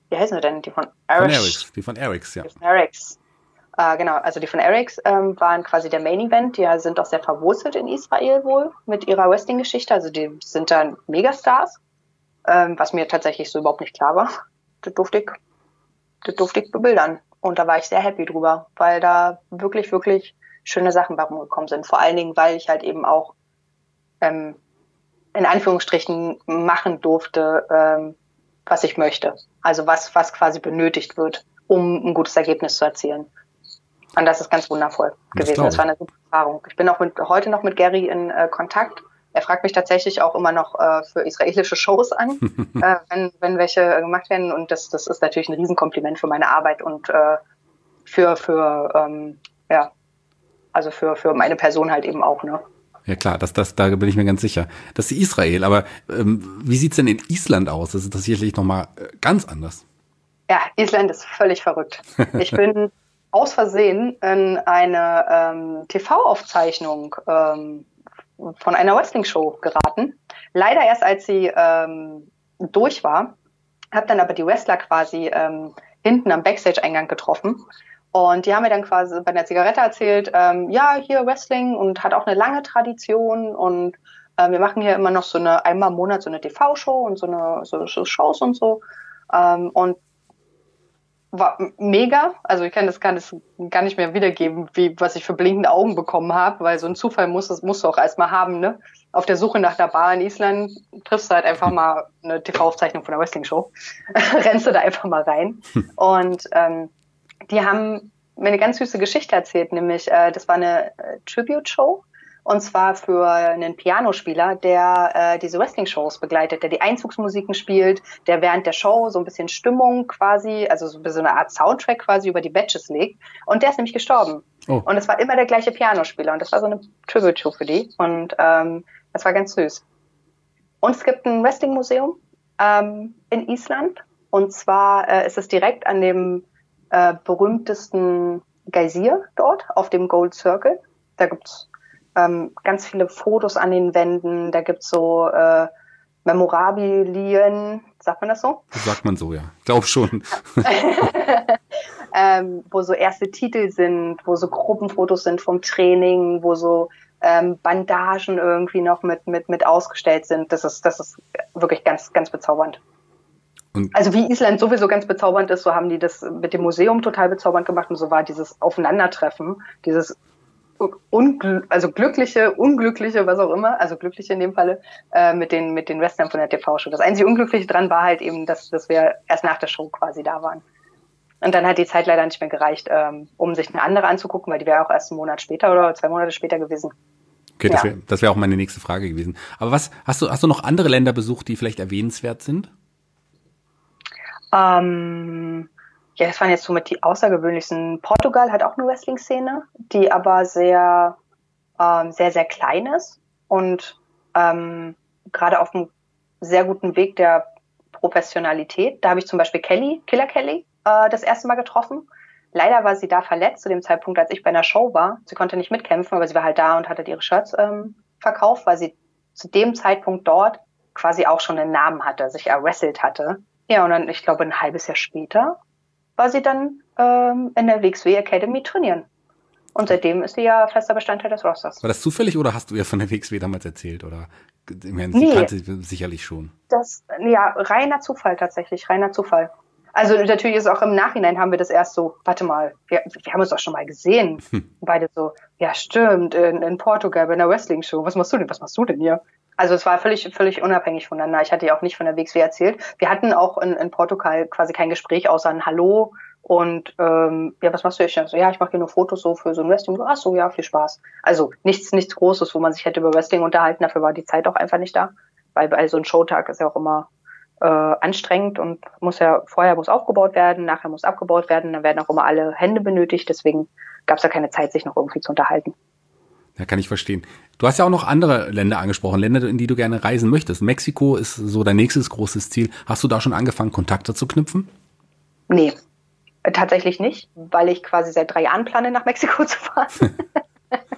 wie heißen sie denn? Die von Erix. Die von Erix, ja. Die von Erix. Genau, also die von Erix waren quasi der Main Event. Die sind auch sehr verwurzelt in Israel wohl mit ihrer Wrestling-Geschichte. Also die sind dann Megastars, was mir tatsächlich so überhaupt nicht klar war. Das durfte ich bebildern. Und da war ich sehr happy drüber, weil da wirklich, wirklich schöne Sachen bei rumgekommen sind. Vor allen Dingen, weil ich halt eben auch in Anführungsstrichen machen durfte, was ich möchte. Also was quasi benötigt wird, um ein gutes Ergebnis zu erzielen. Und das ist ganz wundervoll gewesen. Das war eine super Erfahrung. Ich bin auch heute noch mit Gary in Kontakt. Er fragt mich tatsächlich auch immer noch für israelische Shows an, wenn welche gemacht werden. Und das ist natürlich ein Riesenkompliment für meine Arbeit und für meine Person halt eben auch, ne? Ja klar, da bin ich mir ganz sicher. Das ist Israel, aber wie sieht's denn in Island aus? Das ist sicherlich nochmal ganz anders. Ja, Island ist völlig verrückt. Ich bin aus Versehen in eine TV-Aufzeichnung von einer Wrestling-Show geraten. Leider erst, als sie durch war. Habe dann aber die Wrestler quasi hinten am Backstage-Eingang getroffen. Und die haben mir dann quasi bei einer Zigarette erzählt, hier Wrestling und hat auch eine lange Tradition und wir machen hier immer noch einmal im Monat so eine TV-Show und so Shows und so. Und war mega. Also ich kann das gar nicht mehr wiedergeben, was ich für blinkende Augen bekommen habe, weil so ein Zufall musst du auch erstmal haben, ne? Auf der Suche nach der Bar in Island triffst du halt einfach mal eine TV-Aufzeichnung von der Wrestling-Show. Rennst du da einfach mal rein. Und die haben mir eine ganz süße Geschichte erzählt, nämlich das war eine Tribute-Show und zwar für einen Pianospieler, der diese Wrestling-Shows begleitet, der die Einzugsmusiken spielt, der während der Show so ein bisschen Stimmung quasi, also so eine Art Soundtrack quasi über die Matches legt und der ist nämlich gestorben. Oh. Und es war immer der gleiche Pianospieler und das war so eine Tribute-Show für die und das war ganz süß. Und es gibt ein Wrestling-Museum in Island und zwar ist es direkt an dem berühmtesten Geysir dort auf dem Gold Circle. Da gibt's ganz viele Fotos an den Wänden. Da gibt's so Memorabilien. Sagt man das so? Das sagt man so, ja. Ich glaube schon. Wo so erste Titel sind, wo so Gruppenfotos sind vom Training, wo so Bandagen irgendwie noch mit ausgestellt sind. Das ist wirklich ganz, ganz bezaubernd. Also wie Island sowieso ganz bezaubernd ist, so haben die das mit dem Museum total bezaubernd gemacht und so war dieses Aufeinandertreffen, dieses glückliche, unglückliche, was auch immer, also glückliche in dem Falle, mit den Wrestlern von der TV-Show. Das einzige Unglückliche dran war halt eben, dass wir erst nach der Show quasi da waren. Und dann hat die Zeit leider nicht mehr gereicht, um sich eine andere anzugucken, weil die wäre auch erst einen Monat später oder 2 Monate später gewesen. Okay, das wäre auch meine nächste Frage gewesen. Aber hast du noch andere Länder besucht, die vielleicht erwähnenswert sind? Das waren jetzt somit die außergewöhnlichsten. Portugal hat auch eine Wrestling-Szene, die aber sehr, sehr, sehr klein ist und gerade auf einem sehr guten Weg der Professionalität. Da habe ich zum Beispiel Killer Kelly, das erste Mal getroffen. Leider war sie da verletzt zu dem Zeitpunkt, als ich bei einer Show war. Sie konnte nicht mitkämpfen, aber sie war halt da und hatte ihre Shirts verkauft, weil sie zu dem Zeitpunkt dort quasi auch schon einen Namen hatte, sich erwrestelt hatte. Ja, und dann, ich glaube, ein halbes Jahr später war sie dann in der WXW Academy trainieren. Und seitdem ist sie ja fester Bestandteil des Rosters. War das zufällig oder hast du ihr von der WXW damals erzählt? Oder sie kannte sie sicherlich schon? Reiner Zufall tatsächlich, reiner Zufall. Also natürlich ist auch im Nachhinein haben wir das erst so, warte mal, wir haben uns doch schon mal gesehen. Beide so, ja stimmt, in Portugal bei einer Wrestling-Show. Was machst du denn hier? Also es war völlig, völlig unabhängig voneinander. Ich hatte ja auch nicht von der WXW erzählt. Wir hatten auch in Portugal quasi kein Gespräch außer ein Hallo und was machst du jetzt? So, ja, ich mache hier nur Fotos so für so ein Wrestling. Ach so, ja, viel Spaß. Also nichts Großes, wo man sich hätte über Wrestling unterhalten. Dafür war die Zeit auch einfach nicht da. Weil so ein Showtag ist ja auch immer anstrengend und vorher muss aufgebaut werden, nachher muss abgebaut werden, dann werden auch immer alle Hände benötigt, deswegen gab es da keine Zeit, sich noch irgendwie zu unterhalten. Ja, kann ich verstehen. Du hast ja auch noch andere Länder angesprochen, Länder, in die du gerne reisen möchtest. Mexiko ist so dein nächstes großes Ziel. Hast du da schon angefangen, Kontakte zu knüpfen? Nee, tatsächlich nicht, weil ich quasi seit 3 Jahren plane, nach Mexiko zu fahren.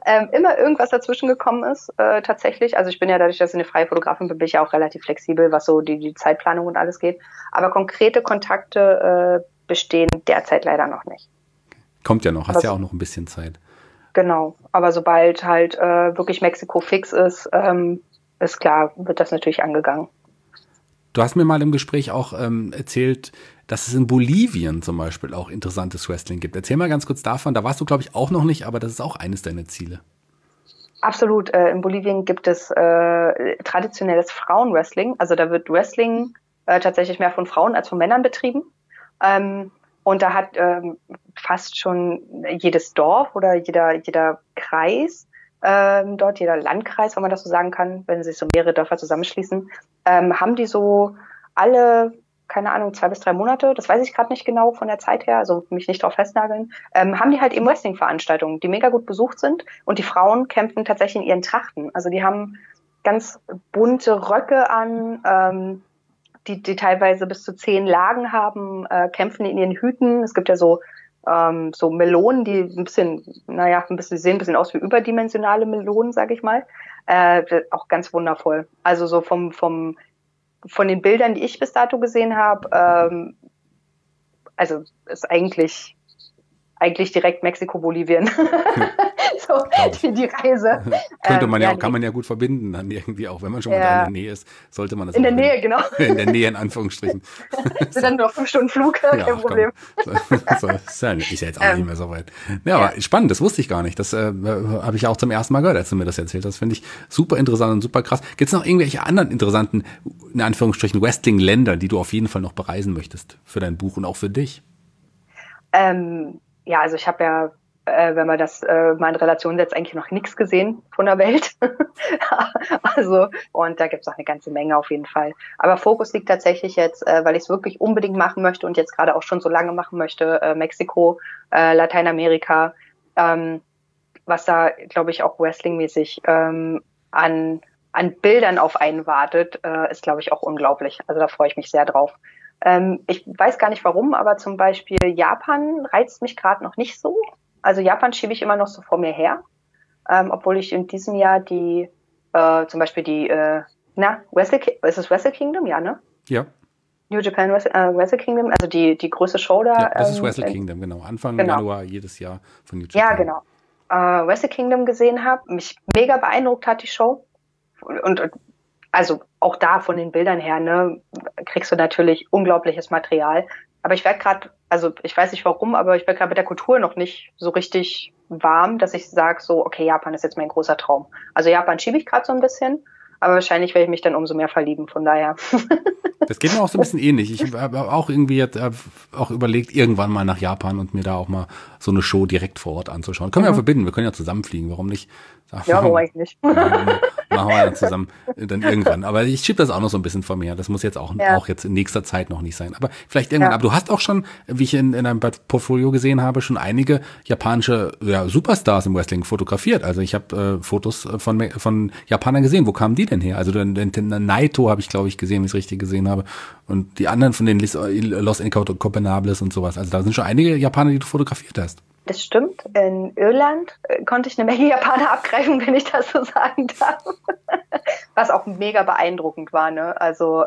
immer irgendwas dazwischen gekommen ist, tatsächlich. Also ich bin ja dadurch, dass ich eine freie Fotografin bin, bin ich ja auch relativ flexibel, was so die Zeitplanung und alles geht. Aber konkrete Kontakte bestehen derzeit leider noch nicht. Kommt ja noch, hast ja auch noch ein bisschen Zeit. Genau, aber sobald halt wirklich Mexiko fix ist, ist klar, wird das natürlich angegangen. Du hast mir mal im Gespräch auch erzählt, dass es in Bolivien zum Beispiel auch interessantes Wrestling gibt. Erzähl mal ganz kurz davon, da warst du, glaube ich, auch noch nicht, aber das ist auch eines deiner Ziele. Absolut, in Bolivien gibt es traditionelles Frauenwrestling, also da wird Wrestling tatsächlich mehr von Frauen als von Männern betrieben. Und da hat fast schon jedes Dorf oder jeder Kreis dort, jeder Landkreis, wenn man das so sagen kann, wenn sich so mehrere Dörfer zusammenschließen, haben die so alle, keine Ahnung, 2 bis 3 Monate, das weiß ich gerade nicht genau von der Zeit her, also mich nicht drauf festnageln, haben die halt eben Wrestling-Veranstaltungen, die mega gut besucht sind und die Frauen kämpfen tatsächlich in ihren Trachten. Also die haben ganz bunte Röcke an, die teilweise bis zu 10 Lagen haben, kämpfen in ihren Hüten. Es gibt ja so Melonen, die ein bisschen sehen ein bisschen aus wie überdimensionale Melonen, sage ich mal. Auch ganz wundervoll. Also so von den Bildern, die ich bis dato gesehen habe, also ist eigentlich direkt Mexiko-Bolivien. So, die Reise. Kann man ja gut verbinden dann irgendwie auch, wenn man schon mal da in der Nähe ist, sollte man das in der Nähe, genau. In der Nähe, in Anführungsstrichen. Das sind dann nur 5 Stunden Flug, kein Problem. So, ist ja jetzt auch nicht mehr so weit. Ja, aber spannend, das wusste ich gar nicht. Das habe ich auch zum ersten Mal gehört, als du mir das erzählt hast. Finde ich super interessant und super krass. Gibt es noch irgendwelche anderen interessanten, in Anführungsstrichen, Wrestling-Länder, die du auf jeden Fall noch bereisen möchtest für dein Buch und auch für dich? Ja, also ich habe ja, wenn man das mal in Relation setzt, eigentlich noch nichts gesehen von der Welt. Also, und da gibt's noch eine ganze Menge auf jeden Fall. Aber Fokus liegt tatsächlich jetzt, weil ich es wirklich unbedingt machen möchte und jetzt gerade auch schon so lange machen möchte, Mexiko, Lateinamerika, was da, glaube ich, auch wrestlingmäßig an Bildern auf einen wartet, ist, glaube ich, auch unglaublich. Also da freue ich mich sehr drauf. Ich weiß gar nicht warum, aber zum Beispiel Japan reizt mich gerade noch nicht so. Also Japan schiebe ich immer noch so vor mir her, obwohl ich in diesem Jahr zum Beispiel ist es Wrestle Kingdom? Ja, ne? Ja. New Japan Wrestle Kingdom, also die größte Show da. Ja, das ist Wrestle Kingdom, genau. Anfang Januar jedes Jahr von New Japan. Ja, genau. Wrestle Kingdom gesehen habe, mich mega beeindruckt hat die Show. Und also auch da von den Bildern her, ne, kriegst du natürlich unglaubliches Material. Aber ich werde gerade, also ich weiß nicht warum, aber ich werde gerade mit der Kultur noch nicht so richtig warm, dass ich sage so, okay, Japan ist jetzt mein großer Traum. Also Japan schiebe ich gerade so ein bisschen, aber wahrscheinlich werde ich mich dann umso mehr verlieben, von daher. Das geht mir auch so ein bisschen ähnlich. Ich habe auch irgendwie jetzt auch überlegt, irgendwann mal nach Japan und mir da auch mal so eine Show direkt vor Ort anzuschauen. Können wir ja verbinden, wir können ja zusammenfliegen, warum nicht? Ja, warum eigentlich nicht? Machen wir dann zusammen dann irgendwann. Aber ich schiebe das auch noch so ein bisschen vor mir. Das muss jetzt auch jetzt in nächster Zeit noch nicht sein. Aber vielleicht irgendwann. Ja. Aber du hast auch schon, wie ich in deinem Portfolio gesehen habe, schon einige japanische Superstars im Wrestling fotografiert. Also ich habe Fotos von Japanern gesehen. Wo kamen die denn her? Also den Naito habe ich, glaube ich, gesehen, wenn ich es richtig gesehen habe. Und die anderen von den Los Incomparables und sowas. Also da sind schon einige Japaner, die du fotografiert hast. Das stimmt. In Irland konnte ich eine Menge Japaner abgreifen, wenn ich das so sagen darf. Was auch mega beeindruckend war, ne? Also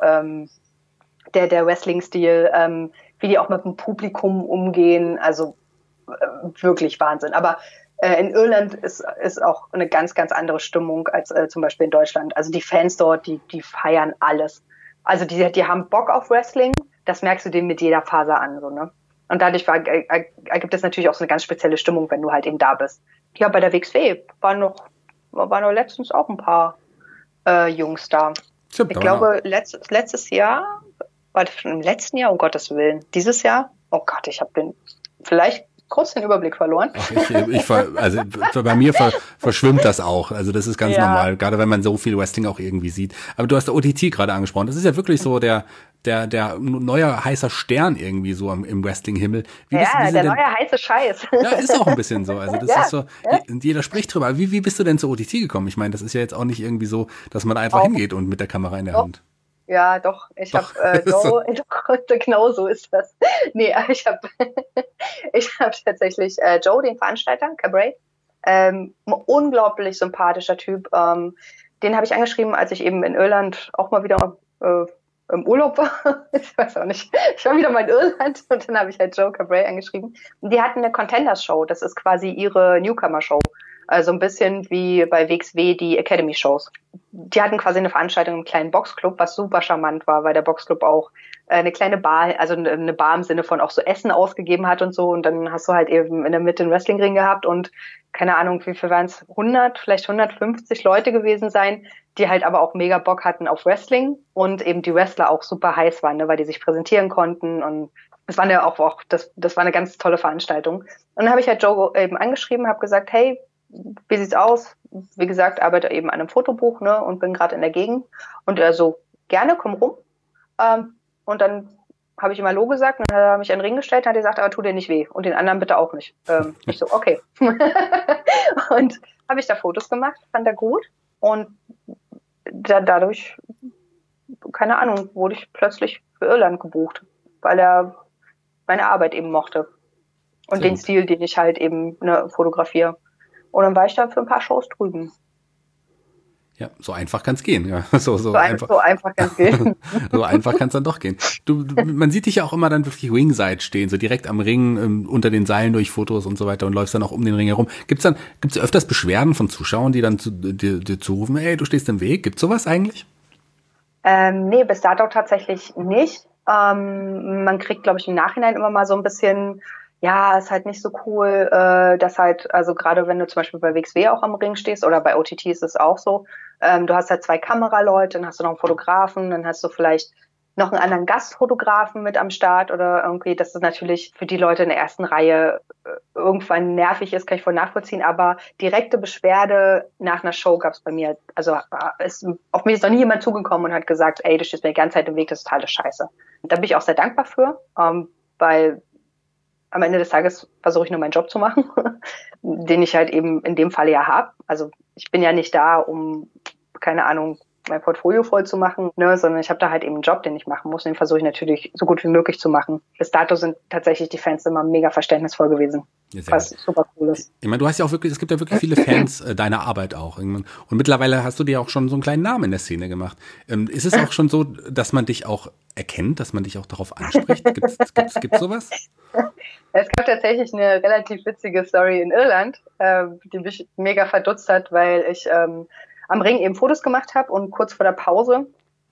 der Wrestling-Stil, wie die auch mit dem Publikum umgehen, also wirklich Wahnsinn. Aber in Irland ist auch eine ganz, ganz andere Stimmung als zum Beispiel in Deutschland. Also die Fans dort, die feiern alles. Also die haben Bock auf Wrestling, das merkst du denen mit jeder Faser an, so, ne? Und dadurch ergibt es natürlich auch so eine ganz spezielle Stimmung, wenn du halt eben da bist. Ja, bei der WXW waren noch letztens auch ein paar Jungs da. Stimmt, ich glaube, letztes Jahr, war das schon im letzten Jahr, um Gottes Willen. Dieses Jahr, oh Gott, ich habe vielleicht kurz den Überblick verloren. Also bei mir verschwimmt das auch. Also das ist ganz normal, gerade wenn man so viel Wrestling auch irgendwie sieht. Aber du hast der OTT gerade angesprochen. Das ist ja wirklich so der neue heißer Stern irgendwie so im Wrestling-Himmel. Der neue heiße Scheiß. Ja, ist auch ein bisschen so. Also das ist so, jeder spricht drüber. Wie bist du denn zur OTT gekommen? Ich meine, das ist ja jetzt auch nicht irgendwie so, dass man da einfach hingeht und mit der Kamera in der Hand. Ja, doch. Ich habe genau so ist das. Nee, ich habe tatsächlich Joe, den Veranstalter, Cabray, Unglaublich sympathischer Typ. Den habe ich angeschrieben, als ich eben in Irland auch mal wieder im Urlaub war. Ich weiß auch nicht. Ich war wieder mal in Irland und dann habe ich halt Joe Cabray angeschrieben. Und die hatten eine Contenders-Show. Das ist quasi ihre Newcomer-Show. Also ein bisschen wie bei WXW die Academy-Shows. Die hatten quasi eine Veranstaltung im kleinen Boxclub, was super charmant war, weil der Boxclub auch eine kleine Bar, also eine Bar im Sinne von auch so Essen ausgegeben hat und so. Und dann hast du halt eben in der Mitte einen Wrestlingring gehabt und keine Ahnung, wie viel waren es? 100, vielleicht 150 Leute gewesen sein, die halt aber auch mega Bock hatten auf Wrestling und eben die Wrestler auch super heiß waren, ne, weil die sich präsentieren konnten und das war das war eine ganz tolle Veranstaltung. Und dann habe ich halt Joe eben angeschrieben, habe gesagt, hey, wie sieht's aus? Wie gesagt, arbeite eben an einem Fotobuch, ne, und bin gerade in der Gegend. Und er so, gerne, komm rum. Und dann habe ich ihm Hallo gesagt, und dann hat er mich in den Ring gestellt und hat gesagt, aber tu dir nicht weh. Und den anderen bitte auch nicht. Ich so, okay. Und habe ich da Fotos gemacht, fand er gut. Und dadurch, keine Ahnung, wurde ich plötzlich für Irland gebucht, weil er meine Arbeit eben mochte. Und den Stil, den ich halt eben fotografiere. Und dann war ich da für ein paar Shows drüben. Ja, so einfach kann's gehen. Ja, so einfach kann's gehen. So einfach kann's dann doch gehen. Man sieht dich ja auch immer dann wirklich Ringside stehen, so direkt am Ring, unter den Seilen durch Fotos und so weiter und läufst dann auch um den Ring herum. Gibt's öfters Beschwerden von Zuschauern, die dann dir zurufen, hey, du stehst im Weg? Gibt's sowas eigentlich? Nee, bis dato tatsächlich nicht. Man kriegt, glaube ich, im Nachhinein immer mal so ein bisschen, ja, ist halt nicht so cool, dass halt, also gerade wenn du zum Beispiel bei WXW auch am Ring stehst oder bei OTT ist es auch so, du hast halt 2 Kameraleute, dann hast du noch einen Fotografen, dann hast du vielleicht noch einen anderen Gastfotografen mit am Start oder irgendwie, dass das natürlich für die Leute in der ersten Reihe irgendwann nervig ist, kann ich voll nachvollziehen, aber direkte Beschwerde nach einer Show gab es bei mir, also auf mich ist noch nie jemand zugekommen und hat gesagt, ey, du stehst mir die ganze Zeit im Weg, das ist totale Scheiße. Und da bin ich auch sehr dankbar für, weil am Ende des Tages versuche ich nur meinen Job zu machen, den ich halt eben in dem Fall ja habe. Also ich bin ja nicht da, um, keine Ahnung, mein Portfolio voll zu machen, ne, sondern ich habe da halt eben einen Job, den ich machen muss. Den versuche ich natürlich so gut wie möglich zu machen. Bis dato sind tatsächlich die Fans immer mega verständnisvoll gewesen, was super cool ist. Ich meine, du hast ja auch wirklich, es gibt ja wirklich viele Fans deiner Arbeit auch. Und mittlerweile hast du dir auch schon so einen kleinen Namen in der Szene gemacht. Ist es auch schon so, dass man dich auch erkennt, dass man dich auch darauf anspricht? Gibt's sowas? Es gab tatsächlich eine relativ witzige Story in Irland, die mich mega verdutzt hat, weil ich am Ring eben Fotos gemacht habe und kurz vor der Pause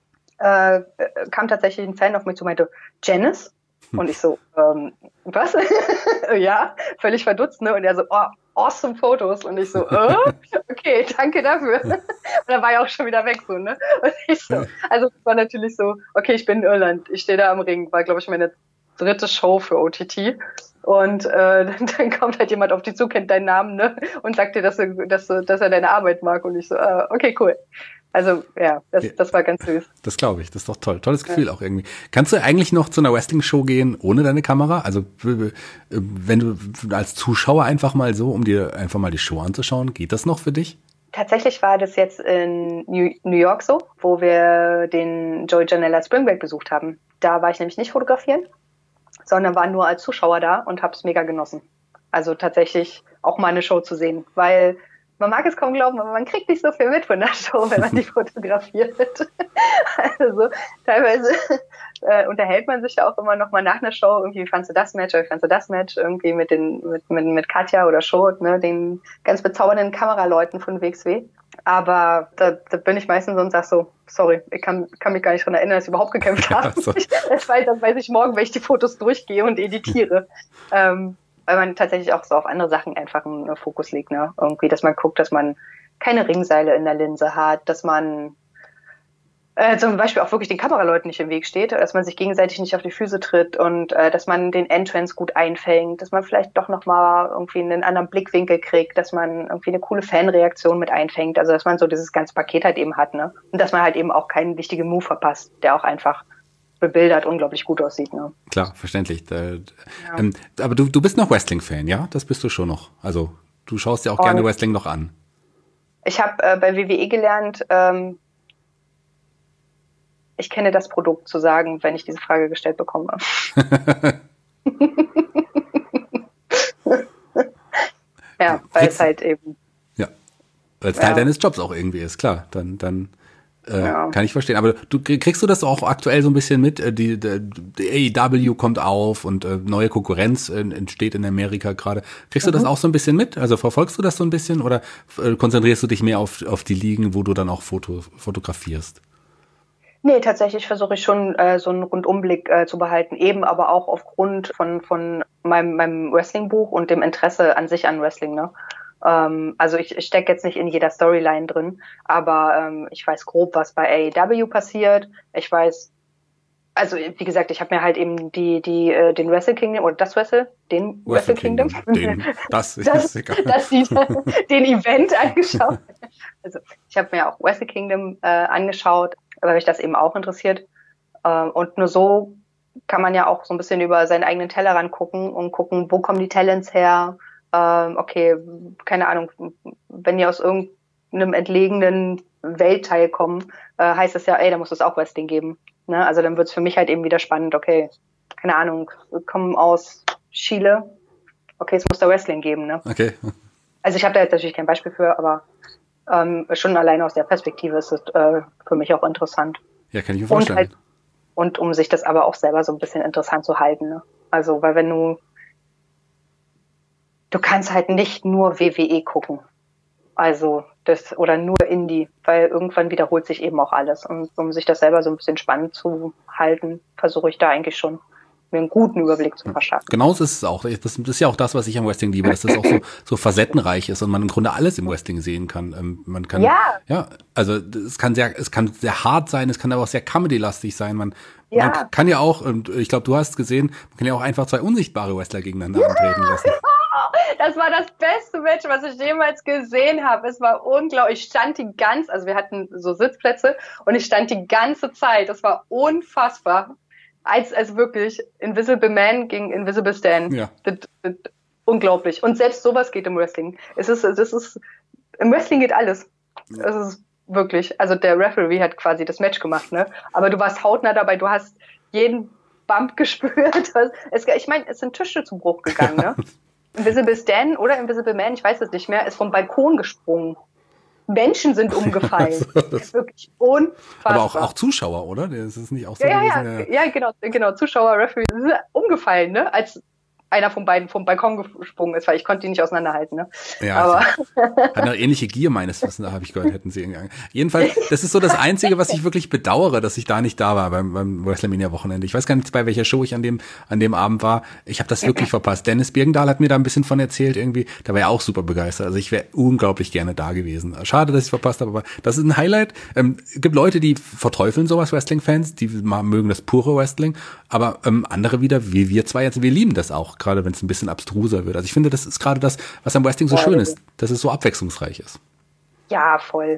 kam tatsächlich ein Fan auf mich zu und meinte, Janice? Und ich so, was? Ja, völlig verdutzt, ne? Und er so, oh, awesome Fotos. Und ich so, okay, danke dafür. Und dann war er auch schon wieder weg, so, ne? Und ich so, also es war natürlich so, okay, ich bin in Irland, ich stehe da am Ring, war, glaube ich, meine 3. Show für OTT. Und dann kommt halt jemand auf dich zu, kennt deinen Namen, ne? Und sagt dir, dass er deine Arbeit mag. Und ich so, okay, cool. Also ja, das war ganz süß. Das glaube ich, das ist doch toll. Tolles Gefühl auch irgendwie. Kannst du eigentlich noch zu einer Wrestling-Show gehen ohne deine Kamera? Also wenn du als Zuschauer einfach mal so, um dir einfach mal die Show anzuschauen, geht das noch für dich? Tatsächlich war das jetzt in New York so, wo wir den Joey Janela Spring Break besucht haben. Da war ich nämlich nicht fotografieren, sondern war nur als Zuschauer da und habe es mega genossen. Also tatsächlich auch mal eine Show zu sehen, weil man mag es kaum glauben, aber man kriegt nicht so viel mit von der Show, wenn man die fotografiert. Also teilweise unterhält man sich ja auch immer noch mal nach einer Show, irgendwie, wie fandst du das Match oder wie fandst du das Match, irgendwie mit Katja oder Schot, ne, den ganz bezaubernden Kameraleuten von WXW. Aber da bin ich meistens und sag so, sorry, ich kann mich gar nicht dran erinnern, dass ich überhaupt gekämpft habe. Ja, so. Das weiß ich morgen, wenn ich die Fotos durchgehe und editiere. Weil man tatsächlich auch so auf andere Sachen einfach einen Fokus legt, ne? Irgendwie, dass man guckt, dass man keine Ringseile in der Linse hat, dass man zum Beispiel auch wirklich den Kameraleuten nicht im Weg steht, dass man sich gegenseitig nicht auf die Füße tritt und dass man den Entrance gut einfängt, dass man vielleicht doch nochmal irgendwie einen anderen Blickwinkel kriegt, dass man irgendwie eine coole Fanreaktion mit einfängt, also dass man so dieses ganze Paket halt eben hat, ne? Und dass man halt eben auch keinen wichtigen Move verpasst, der auch einfach bebildert unglaublich gut aussieht, ne? Klar, verständlich. Aber du bist noch Wrestling-Fan, ja? Das bist du schon noch. Also du schaust dir auch gerne Wrestling noch an. Ich habe bei WWE gelernt, ich kenne das Produkt zu sagen, wenn ich diese Frage gestellt bekomme. Ja. weil es halt eben... Ja, weil es Teil deines Jobs auch irgendwie ist, klar. Dann kann ich verstehen. Aber kriegst du das auch aktuell so ein bisschen mit? Die AEW kommt auf und neue Konkurrenz entsteht in Amerika gerade. Kriegst du das auch so ein bisschen mit? Also verfolgst du das so ein bisschen oder konzentrierst du dich mehr auf die Ligen, wo du dann auch fotografierst? Nee, tatsächlich versuche ich schon so einen Rundumblick zu behalten, eben aber auch aufgrund von meinem Wrestling-Buch und dem Interesse an sich an Wrestling, ne? Also ich stecke jetzt nicht in jeder Storyline drin, aber ich weiß grob, was bei AEW passiert. Ich weiß, also wie gesagt, ich habe mir halt eben den Wrestle Kingdom oder den Wrestle Kingdom, den Event angeschaut. Also ich habe mir auch Wrestle Kingdom angeschaut, weil mich das eben auch interessiert. Und nur so kann man ja auch so ein bisschen über seinen eigenen Tellerrand gucken und gucken, wo kommen die Talents her. Okay, keine Ahnung, wenn die aus irgendeinem entlegenen Weltteil kommen, heißt das ja, da muss es auch Wrestling geben. Ne? Also dann wird es für mich halt eben wieder spannend, okay, keine Ahnung, wir kommen aus Chile, okay, es muss da Wrestling geben. Ne? Okay. Also ich habe da jetzt natürlich kein Beispiel für, aber schon alleine aus der Perspektive ist es für mich auch interessant. Ja, kann ich mir vorstellen. Und um sich das aber auch selber so ein bisschen interessant zu halten. Ne? Also, weil wenn du kannst halt nicht nur WWE gucken. Also oder nur Indie, weil irgendwann wiederholt sich eben auch alles. Und um sich das selber so ein bisschen spannend zu halten, versuche ich da eigentlich schon mir einen guten Überblick zu verschaffen. Genauso ist es auch. Das ist ja auch das, was ich am Wrestling liebe, dass das auch so facettenreich ist und man im Grunde alles im Wrestling sehen kann. Man kann, also es kann sehr hart sein, es kann aber auch sehr comedy-lastig sein. Man kann ja auch, und ich glaube, du hast gesehen, man kann ja auch einfach zwei unsichtbare Wrestler gegeneinander antreten lassen. Das war das beste Match, was ich jemals gesehen habe. Es war unglaublich. Also wir hatten so Sitzplätze und ich stand die ganze Zeit. Das war unfassbar. Als wirklich Invisible Man gegen Invisible Stan. Ja. Das unglaublich. Und selbst sowas geht im Wrestling. Im Wrestling geht alles. Es ist wirklich, also der Referee hat quasi das Match gemacht, ne? Aber du warst hautnah dabei, du hast jeden Bump gespürt. Ich meine, es sind Tische zu Bruch gegangen, ne? Invisible Stan oder Invisible Man, ich weiß es nicht mehr, ist vom Balkon gesprungen. Menschen sind umgefallen. Das ist wirklich unfassbar. Aber auch Zuschauer, oder? Das ist nicht auch so ja, genau. Zuschauer, Referee, sind umgefallen, ne? Als einer von beiden vom Balkon gesprungen ist, weil ich konnte die nicht auseinanderhalten, ne? Ja, aber hat eine ähnliche Gier meines Wissens, da habe ich gehört, hätten sie gegangen. Jedenfalls, das ist so das Einzige, was ich wirklich bedauere, dass ich da nicht da war beim WrestleMania-Wochenende. Ich weiß gar nicht, bei welcher Show ich an dem Abend war. Ich habe das wirklich verpasst. Dennis Birkendahl hat mir da ein bisschen von erzählt irgendwie. Da war er auch super begeistert. Also ich wäre unglaublich gerne da gewesen. Schade, dass ich es verpasst habe, aber das ist ein Highlight. Gibt Leute, die verteufeln sowas, Wrestling-Fans, die mögen das pure Wrestling, aber andere wieder, wie wir zwei jetzt, wir lieben das auch, gerade wenn es ein bisschen abstruser wird. Also ich finde, das ist gerade das, was am Wrestling so schön ist, dass es so abwechslungsreich ist. Ja, voll.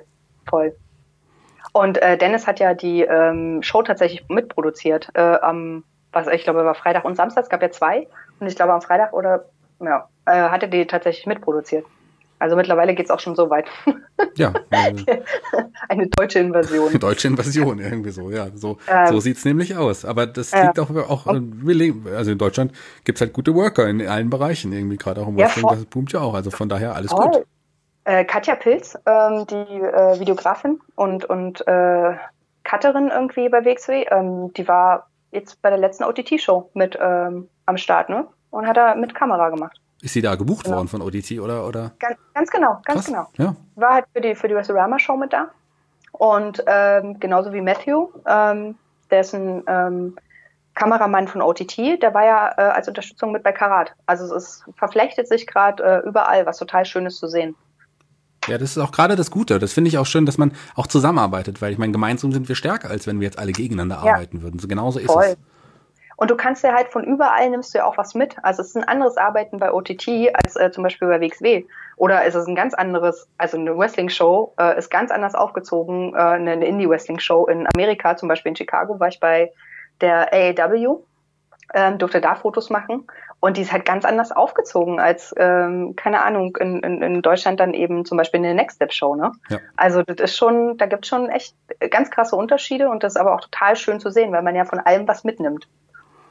Und Dennis hat ja die Show tatsächlich mitproduziert. Ich glaube, war Freitag und Samstag, es gab ja 2. Und ich glaube, am Freitag hat er die tatsächlich mitproduziert. Also mittlerweile geht's auch schon so weit. Ja. Eine deutsche Invasion. Eine deutsche Invasion, irgendwie so, ja. So sieht's nämlich aus. Aber das liegt auch also in Deutschland gibt's halt gute Worker in allen Bereichen, irgendwie gerade auch im Wrestling, das boomt ja auch. Also von daher alles gut. Katja Pilz, die Videografin und Cutterin irgendwie bei WXW, die war jetzt bei der letzten OTT-Show mit am Start, ne? Und hat da mit Kamera gemacht. Ist sie da gebucht worden von ODT oder? Ganz genau. Ja. War halt für die Wrestle-Rama-Show mit da. Und genauso wie Matthew, der ist ein Kameramann von OTT, der war ja als Unterstützung mit bei Karat. Also es verflechtet sich gerade überall, was total schön ist zu sehen. Ja, das ist auch gerade das Gute. Das finde ich auch schön, dass man auch zusammenarbeitet, weil ich meine, gemeinsam sind wir stärker, als wenn wir jetzt alle gegeneinander arbeiten würden. So genauso ist es. Und du kannst ja halt von überall nimmst du ja auch was mit. Also es ist ein anderes Arbeiten bei OTT als zum Beispiel bei WXW. Oder ist es ein ganz anderes, also eine Wrestling-Show ist ganz anders aufgezogen. Eine Indie-Wrestling-Show in Amerika, zum Beispiel in Chicago, war ich bei der AEW, durfte da Fotos machen. Und die ist halt ganz anders aufgezogen als, keine Ahnung, in Deutschland dann eben zum Beispiel eine Next Step Show, ne? Ja. Also das ist schon, da gibt's schon echt ganz krasse Unterschiede und das ist aber auch total schön zu sehen, weil man ja von allem was mitnimmt.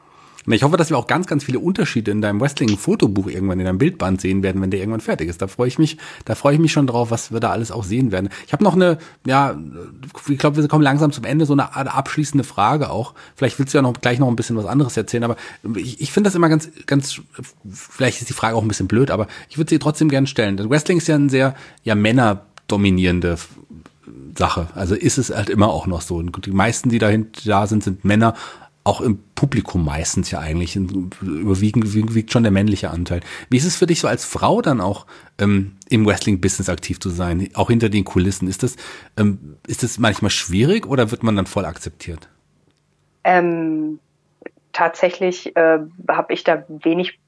Ich hoffe, dass wir auch ganz, ganz viele Unterschiede in deinem Wrestling-Fotobuch irgendwann in deinem Bildband sehen werden, wenn der irgendwann fertig ist. Da freue ich mich schon drauf, was wir da alles auch sehen werden. Ich habe noch ich glaube, wir kommen langsam zum Ende, so eine Art abschließende Frage auch. Vielleicht willst du ja gleich noch ein bisschen was anderes erzählen, aber ich finde das immer ganz, vielleicht ist die Frage auch ein bisschen blöd, aber ich würde sie trotzdem gerne stellen. Das Wrestling ist ja ein sehr, männerdominierende Sache. Also ist es halt immer auch noch so. Und die meisten, die da sind Männer. Auch im Publikum meistens ja eigentlich. Überwiegt schon der männliche Anteil. Wie ist es für dich so als Frau dann auch im Wrestling-Business aktiv zu sein? Auch hinter den Kulissen. Ist das manchmal schwierig oder wird man dann voll akzeptiert? Tatsächlich habe ich da wenig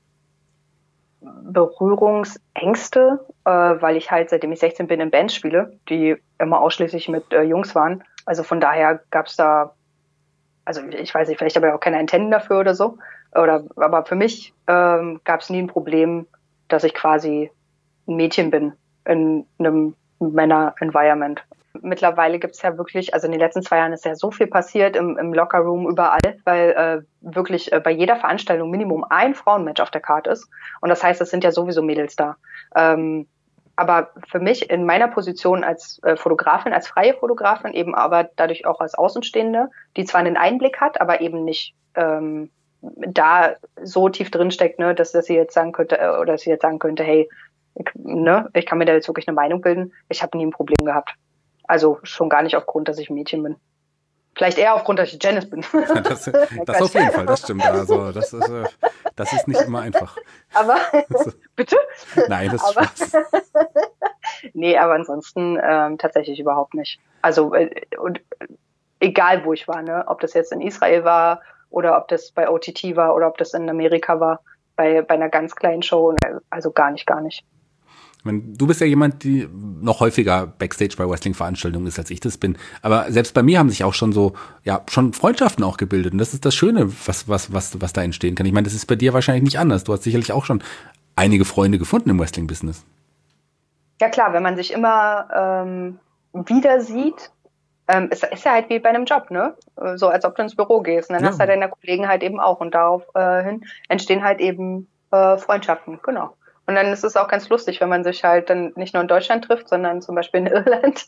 Berührungsängste, weil ich halt, seitdem ich 16 bin, in Bands spiele, die immer ausschließlich mit Jungs waren. Also von daher gab es da, also ich weiß nicht, vielleicht habe ich auch keine Antennen dafür oder so. Aber für mich gab es nie ein Problem, dass ich quasi ein Mädchen bin in einem Männer-Environment. Mittlerweile gibt's ja wirklich, also in den letzten 2 Jahren ist ja so viel passiert im Lockerroom überall, weil wirklich bei jeder Veranstaltung Minimum ein Frauenmatch auf der Karte ist. Und das heißt, es sind ja sowieso Mädels da. Aber für mich in meiner Position als Fotografin, als freie Fotografin, eben aber dadurch auch als Außenstehende, die zwar einen Einblick hat, aber eben nicht da so tief drinsteckt, ne, dass sie jetzt sagen könnte, hey, ich kann mir da jetzt wirklich eine Meinung bilden. Ich habe nie ein Problem gehabt. Also schon gar nicht aufgrund, dass ich ein Mädchen bin. Vielleicht eher aufgrund, dass ich Janice bin. Das auf jeden Fall, das stimmt. Also das ist nicht immer einfach. Aber, bitte? Nein, das ist Spaß. Nee, aber ansonsten tatsächlich überhaupt nicht. Also und egal, wo ich war, ne, ob das jetzt in Israel war oder ob das bei OTT war oder ob das in Amerika war, bei einer ganz kleinen Show, also gar nicht. Du bist ja jemand, die noch häufiger Backstage bei Wrestling-Veranstaltungen ist, als ich das bin. Aber selbst bei mir haben sich auch schon schon Freundschaften auch gebildet. Und das ist das Schöne, was da entstehen kann. Ich meine, das ist bei dir wahrscheinlich nicht anders. Du hast sicherlich auch schon einige Freunde gefunden im Wrestling-Business. Ja klar, wenn man sich immer wieder sieht, ist ja halt wie bei einem Job, ne? So als ob du ins Büro gehst. Und dann hast du halt deine Kollegen halt eben auch. Und darauf hin entstehen halt eben Freundschaften, genau. Und dann ist es auch ganz lustig, wenn man sich halt dann nicht nur in Deutschland trifft, sondern zum Beispiel in Irland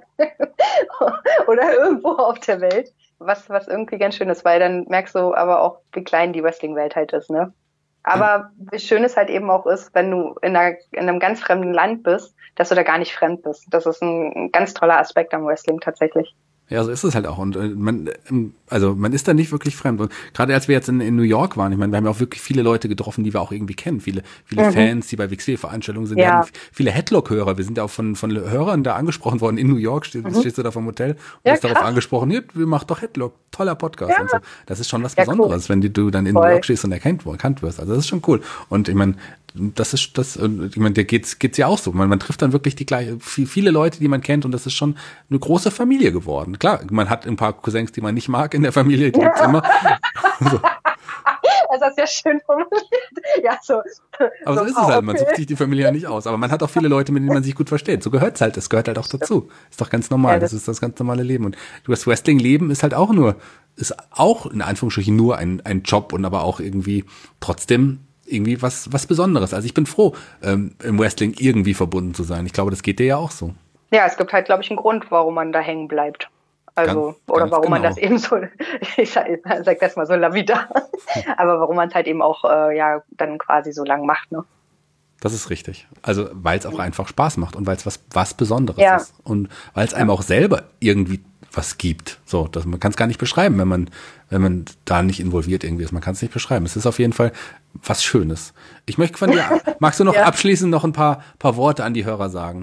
oder irgendwo auf der Welt, was irgendwie ganz schön ist, weil dann merkst du aber auch, wie klein die Wrestling-Welt halt ist, ne? Aber wie schön es halt eben auch ist, wenn du in einem ganz fremden Land bist, dass du da gar nicht fremd bist. Das ist ein ganz toller Aspekt am Wrestling tatsächlich. Ja, so ist es halt auch. Und man ist da nicht wirklich fremd. Und gerade als wir jetzt in New York waren, ich meine, wir haben ja auch wirklich viele Leute getroffen, die wir auch irgendwie kennen. Viele Fans, die bei WXW-Veranstaltungen sind. Ja. Wir haben viele Headlock-Hörer. Wir sind ja auch von Hörern da angesprochen worden in New York. Stehst du da vom Hotel und bist darauf angesprochen, ihr macht doch Headlock. Toller Podcast. Ja. Und so. Das ist schon was Besonderes, cool, wenn du dann in New York stehst und erkannt wirst. Also das ist schon cool. Und ich meine, dir geht's ja auch so. Man trifft dann wirklich viele Leute, die man kennt, und das ist schon eine große Familie geworden. Klar, man hat ein paar Cousins, die man nicht mag in der Familie, die gibt's immer. So. Also das ist ja schön formuliert. Ja, so. Aber so ist es halt, man sucht sich die Familie ja nicht aus. Aber man hat auch viele Leute, mit denen man sich gut versteht. So gehört's halt, das gehört halt auch dazu. Ist doch ganz normal, das ist das ganz normale Leben. Und das Wrestling-Leben ist halt auch in Anführungsstrichen nur ein Job und aber auch irgendwie trotzdem irgendwie was Besonderes. Also ich bin froh, im Wrestling irgendwie verbunden zu sein. Ich glaube, das geht dir ja auch so. Ja, es gibt halt, glaube ich, einen Grund, warum man da hängen bleibt. Also, oder warum man das eben so, ich sag das mal so lapidar, aber warum man es halt eben auch, dann quasi so lang macht, ne? Das ist richtig. Also, weil es auch einfach Spaß macht und weil es was Besonderes ist. Und weil es einem auch selber irgendwie was gibt. So, man kann es gar nicht beschreiben, wenn man da nicht involviert irgendwie ist. Man kann es nicht beschreiben. Es ist auf jeden Fall was Schönes. Ich möchte von dir, magst du noch abschließend noch ein paar Worte an die Hörer sagen?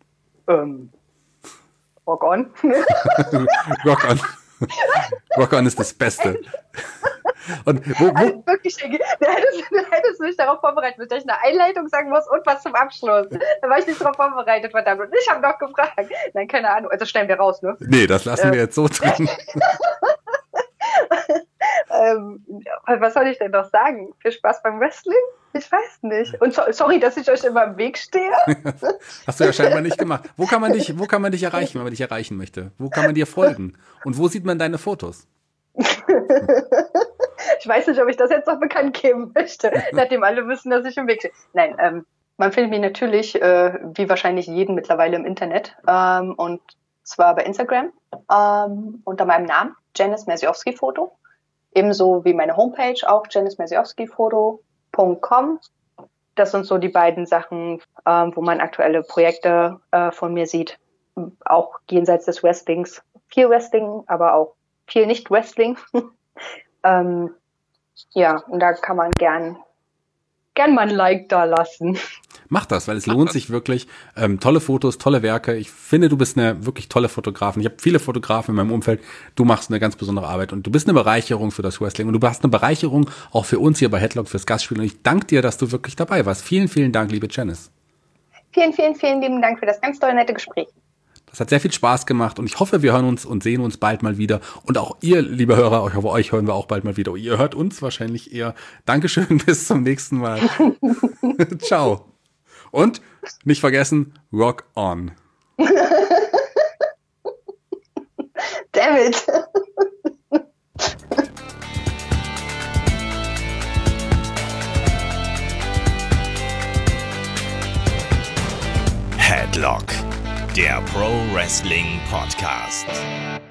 Rock on. Rock on. Rock on ist das Beste. Und also wirklich, du hättest mich darauf vorbereitet, dass ich eine Einleitung sagen muss und was zum Abschluss. Da war ich nicht darauf vorbereitet, verdammt. Und ich habe noch gefragt. Nein, keine Ahnung. Also stellen wir raus, ne? Nee, das lassen wir jetzt so drin. Was soll ich denn noch sagen? Viel Spaß beim Wrestling? Ich weiß nicht. Und sorry, dass ich euch immer im Weg stehe. Hast du ja scheinbar nicht gemacht. Wo kann man dich erreichen, wenn man dich erreichen möchte? Wo kann man dir folgen? Und wo sieht man deine Fotos? Ich weiß nicht, ob ich das jetzt noch bekannt geben möchte, nachdem alle wissen, dass ich im Weg stehe. Nein, man findet mich natürlich, wie wahrscheinlich jeden mittlerweile im Internet, und zwar bei Instagram, unter meinem Namen, Janice Merziowski Foto. Ebenso wie meine Homepage, auch janismerziowskifoto.com. Das sind so die beiden Sachen, wo man aktuelle Projekte von mir sieht. Auch jenseits des Wrestlings. Viel Wrestling, aber auch viel Nicht-Wrestling. Ja, und da kann man gern mal ein Like da lassen. Mach das, weil es lohnt sich wirklich. Tolle Fotos, tolle Werke. Ich finde, du bist eine wirklich tolle Fotografin. Ich habe viele Fotografen in meinem Umfeld. Du machst eine ganz besondere Arbeit und du bist eine Bereicherung für das Wrestling und du hast eine Bereicherung auch für uns hier bei Headlock fürs Gastspiel. Und ich danke dir, dass du wirklich dabei warst. Vielen, vielen Dank, liebe Janice. Vielen, vielen, vielen lieben Dank für das ganz tolle, nette Gespräch. Das hat sehr viel Spaß gemacht und ich hoffe, wir hören uns und sehen uns bald mal wieder. Und auch ihr, liebe Hörer, ich hoffe, euch hören wir auch bald mal wieder. Ihr hört uns wahrscheinlich eher. Dankeschön, bis zum nächsten Mal. Ciao. Und nicht vergessen, rock on. Damn it. Headlock, der Pro Wrestling Podcast.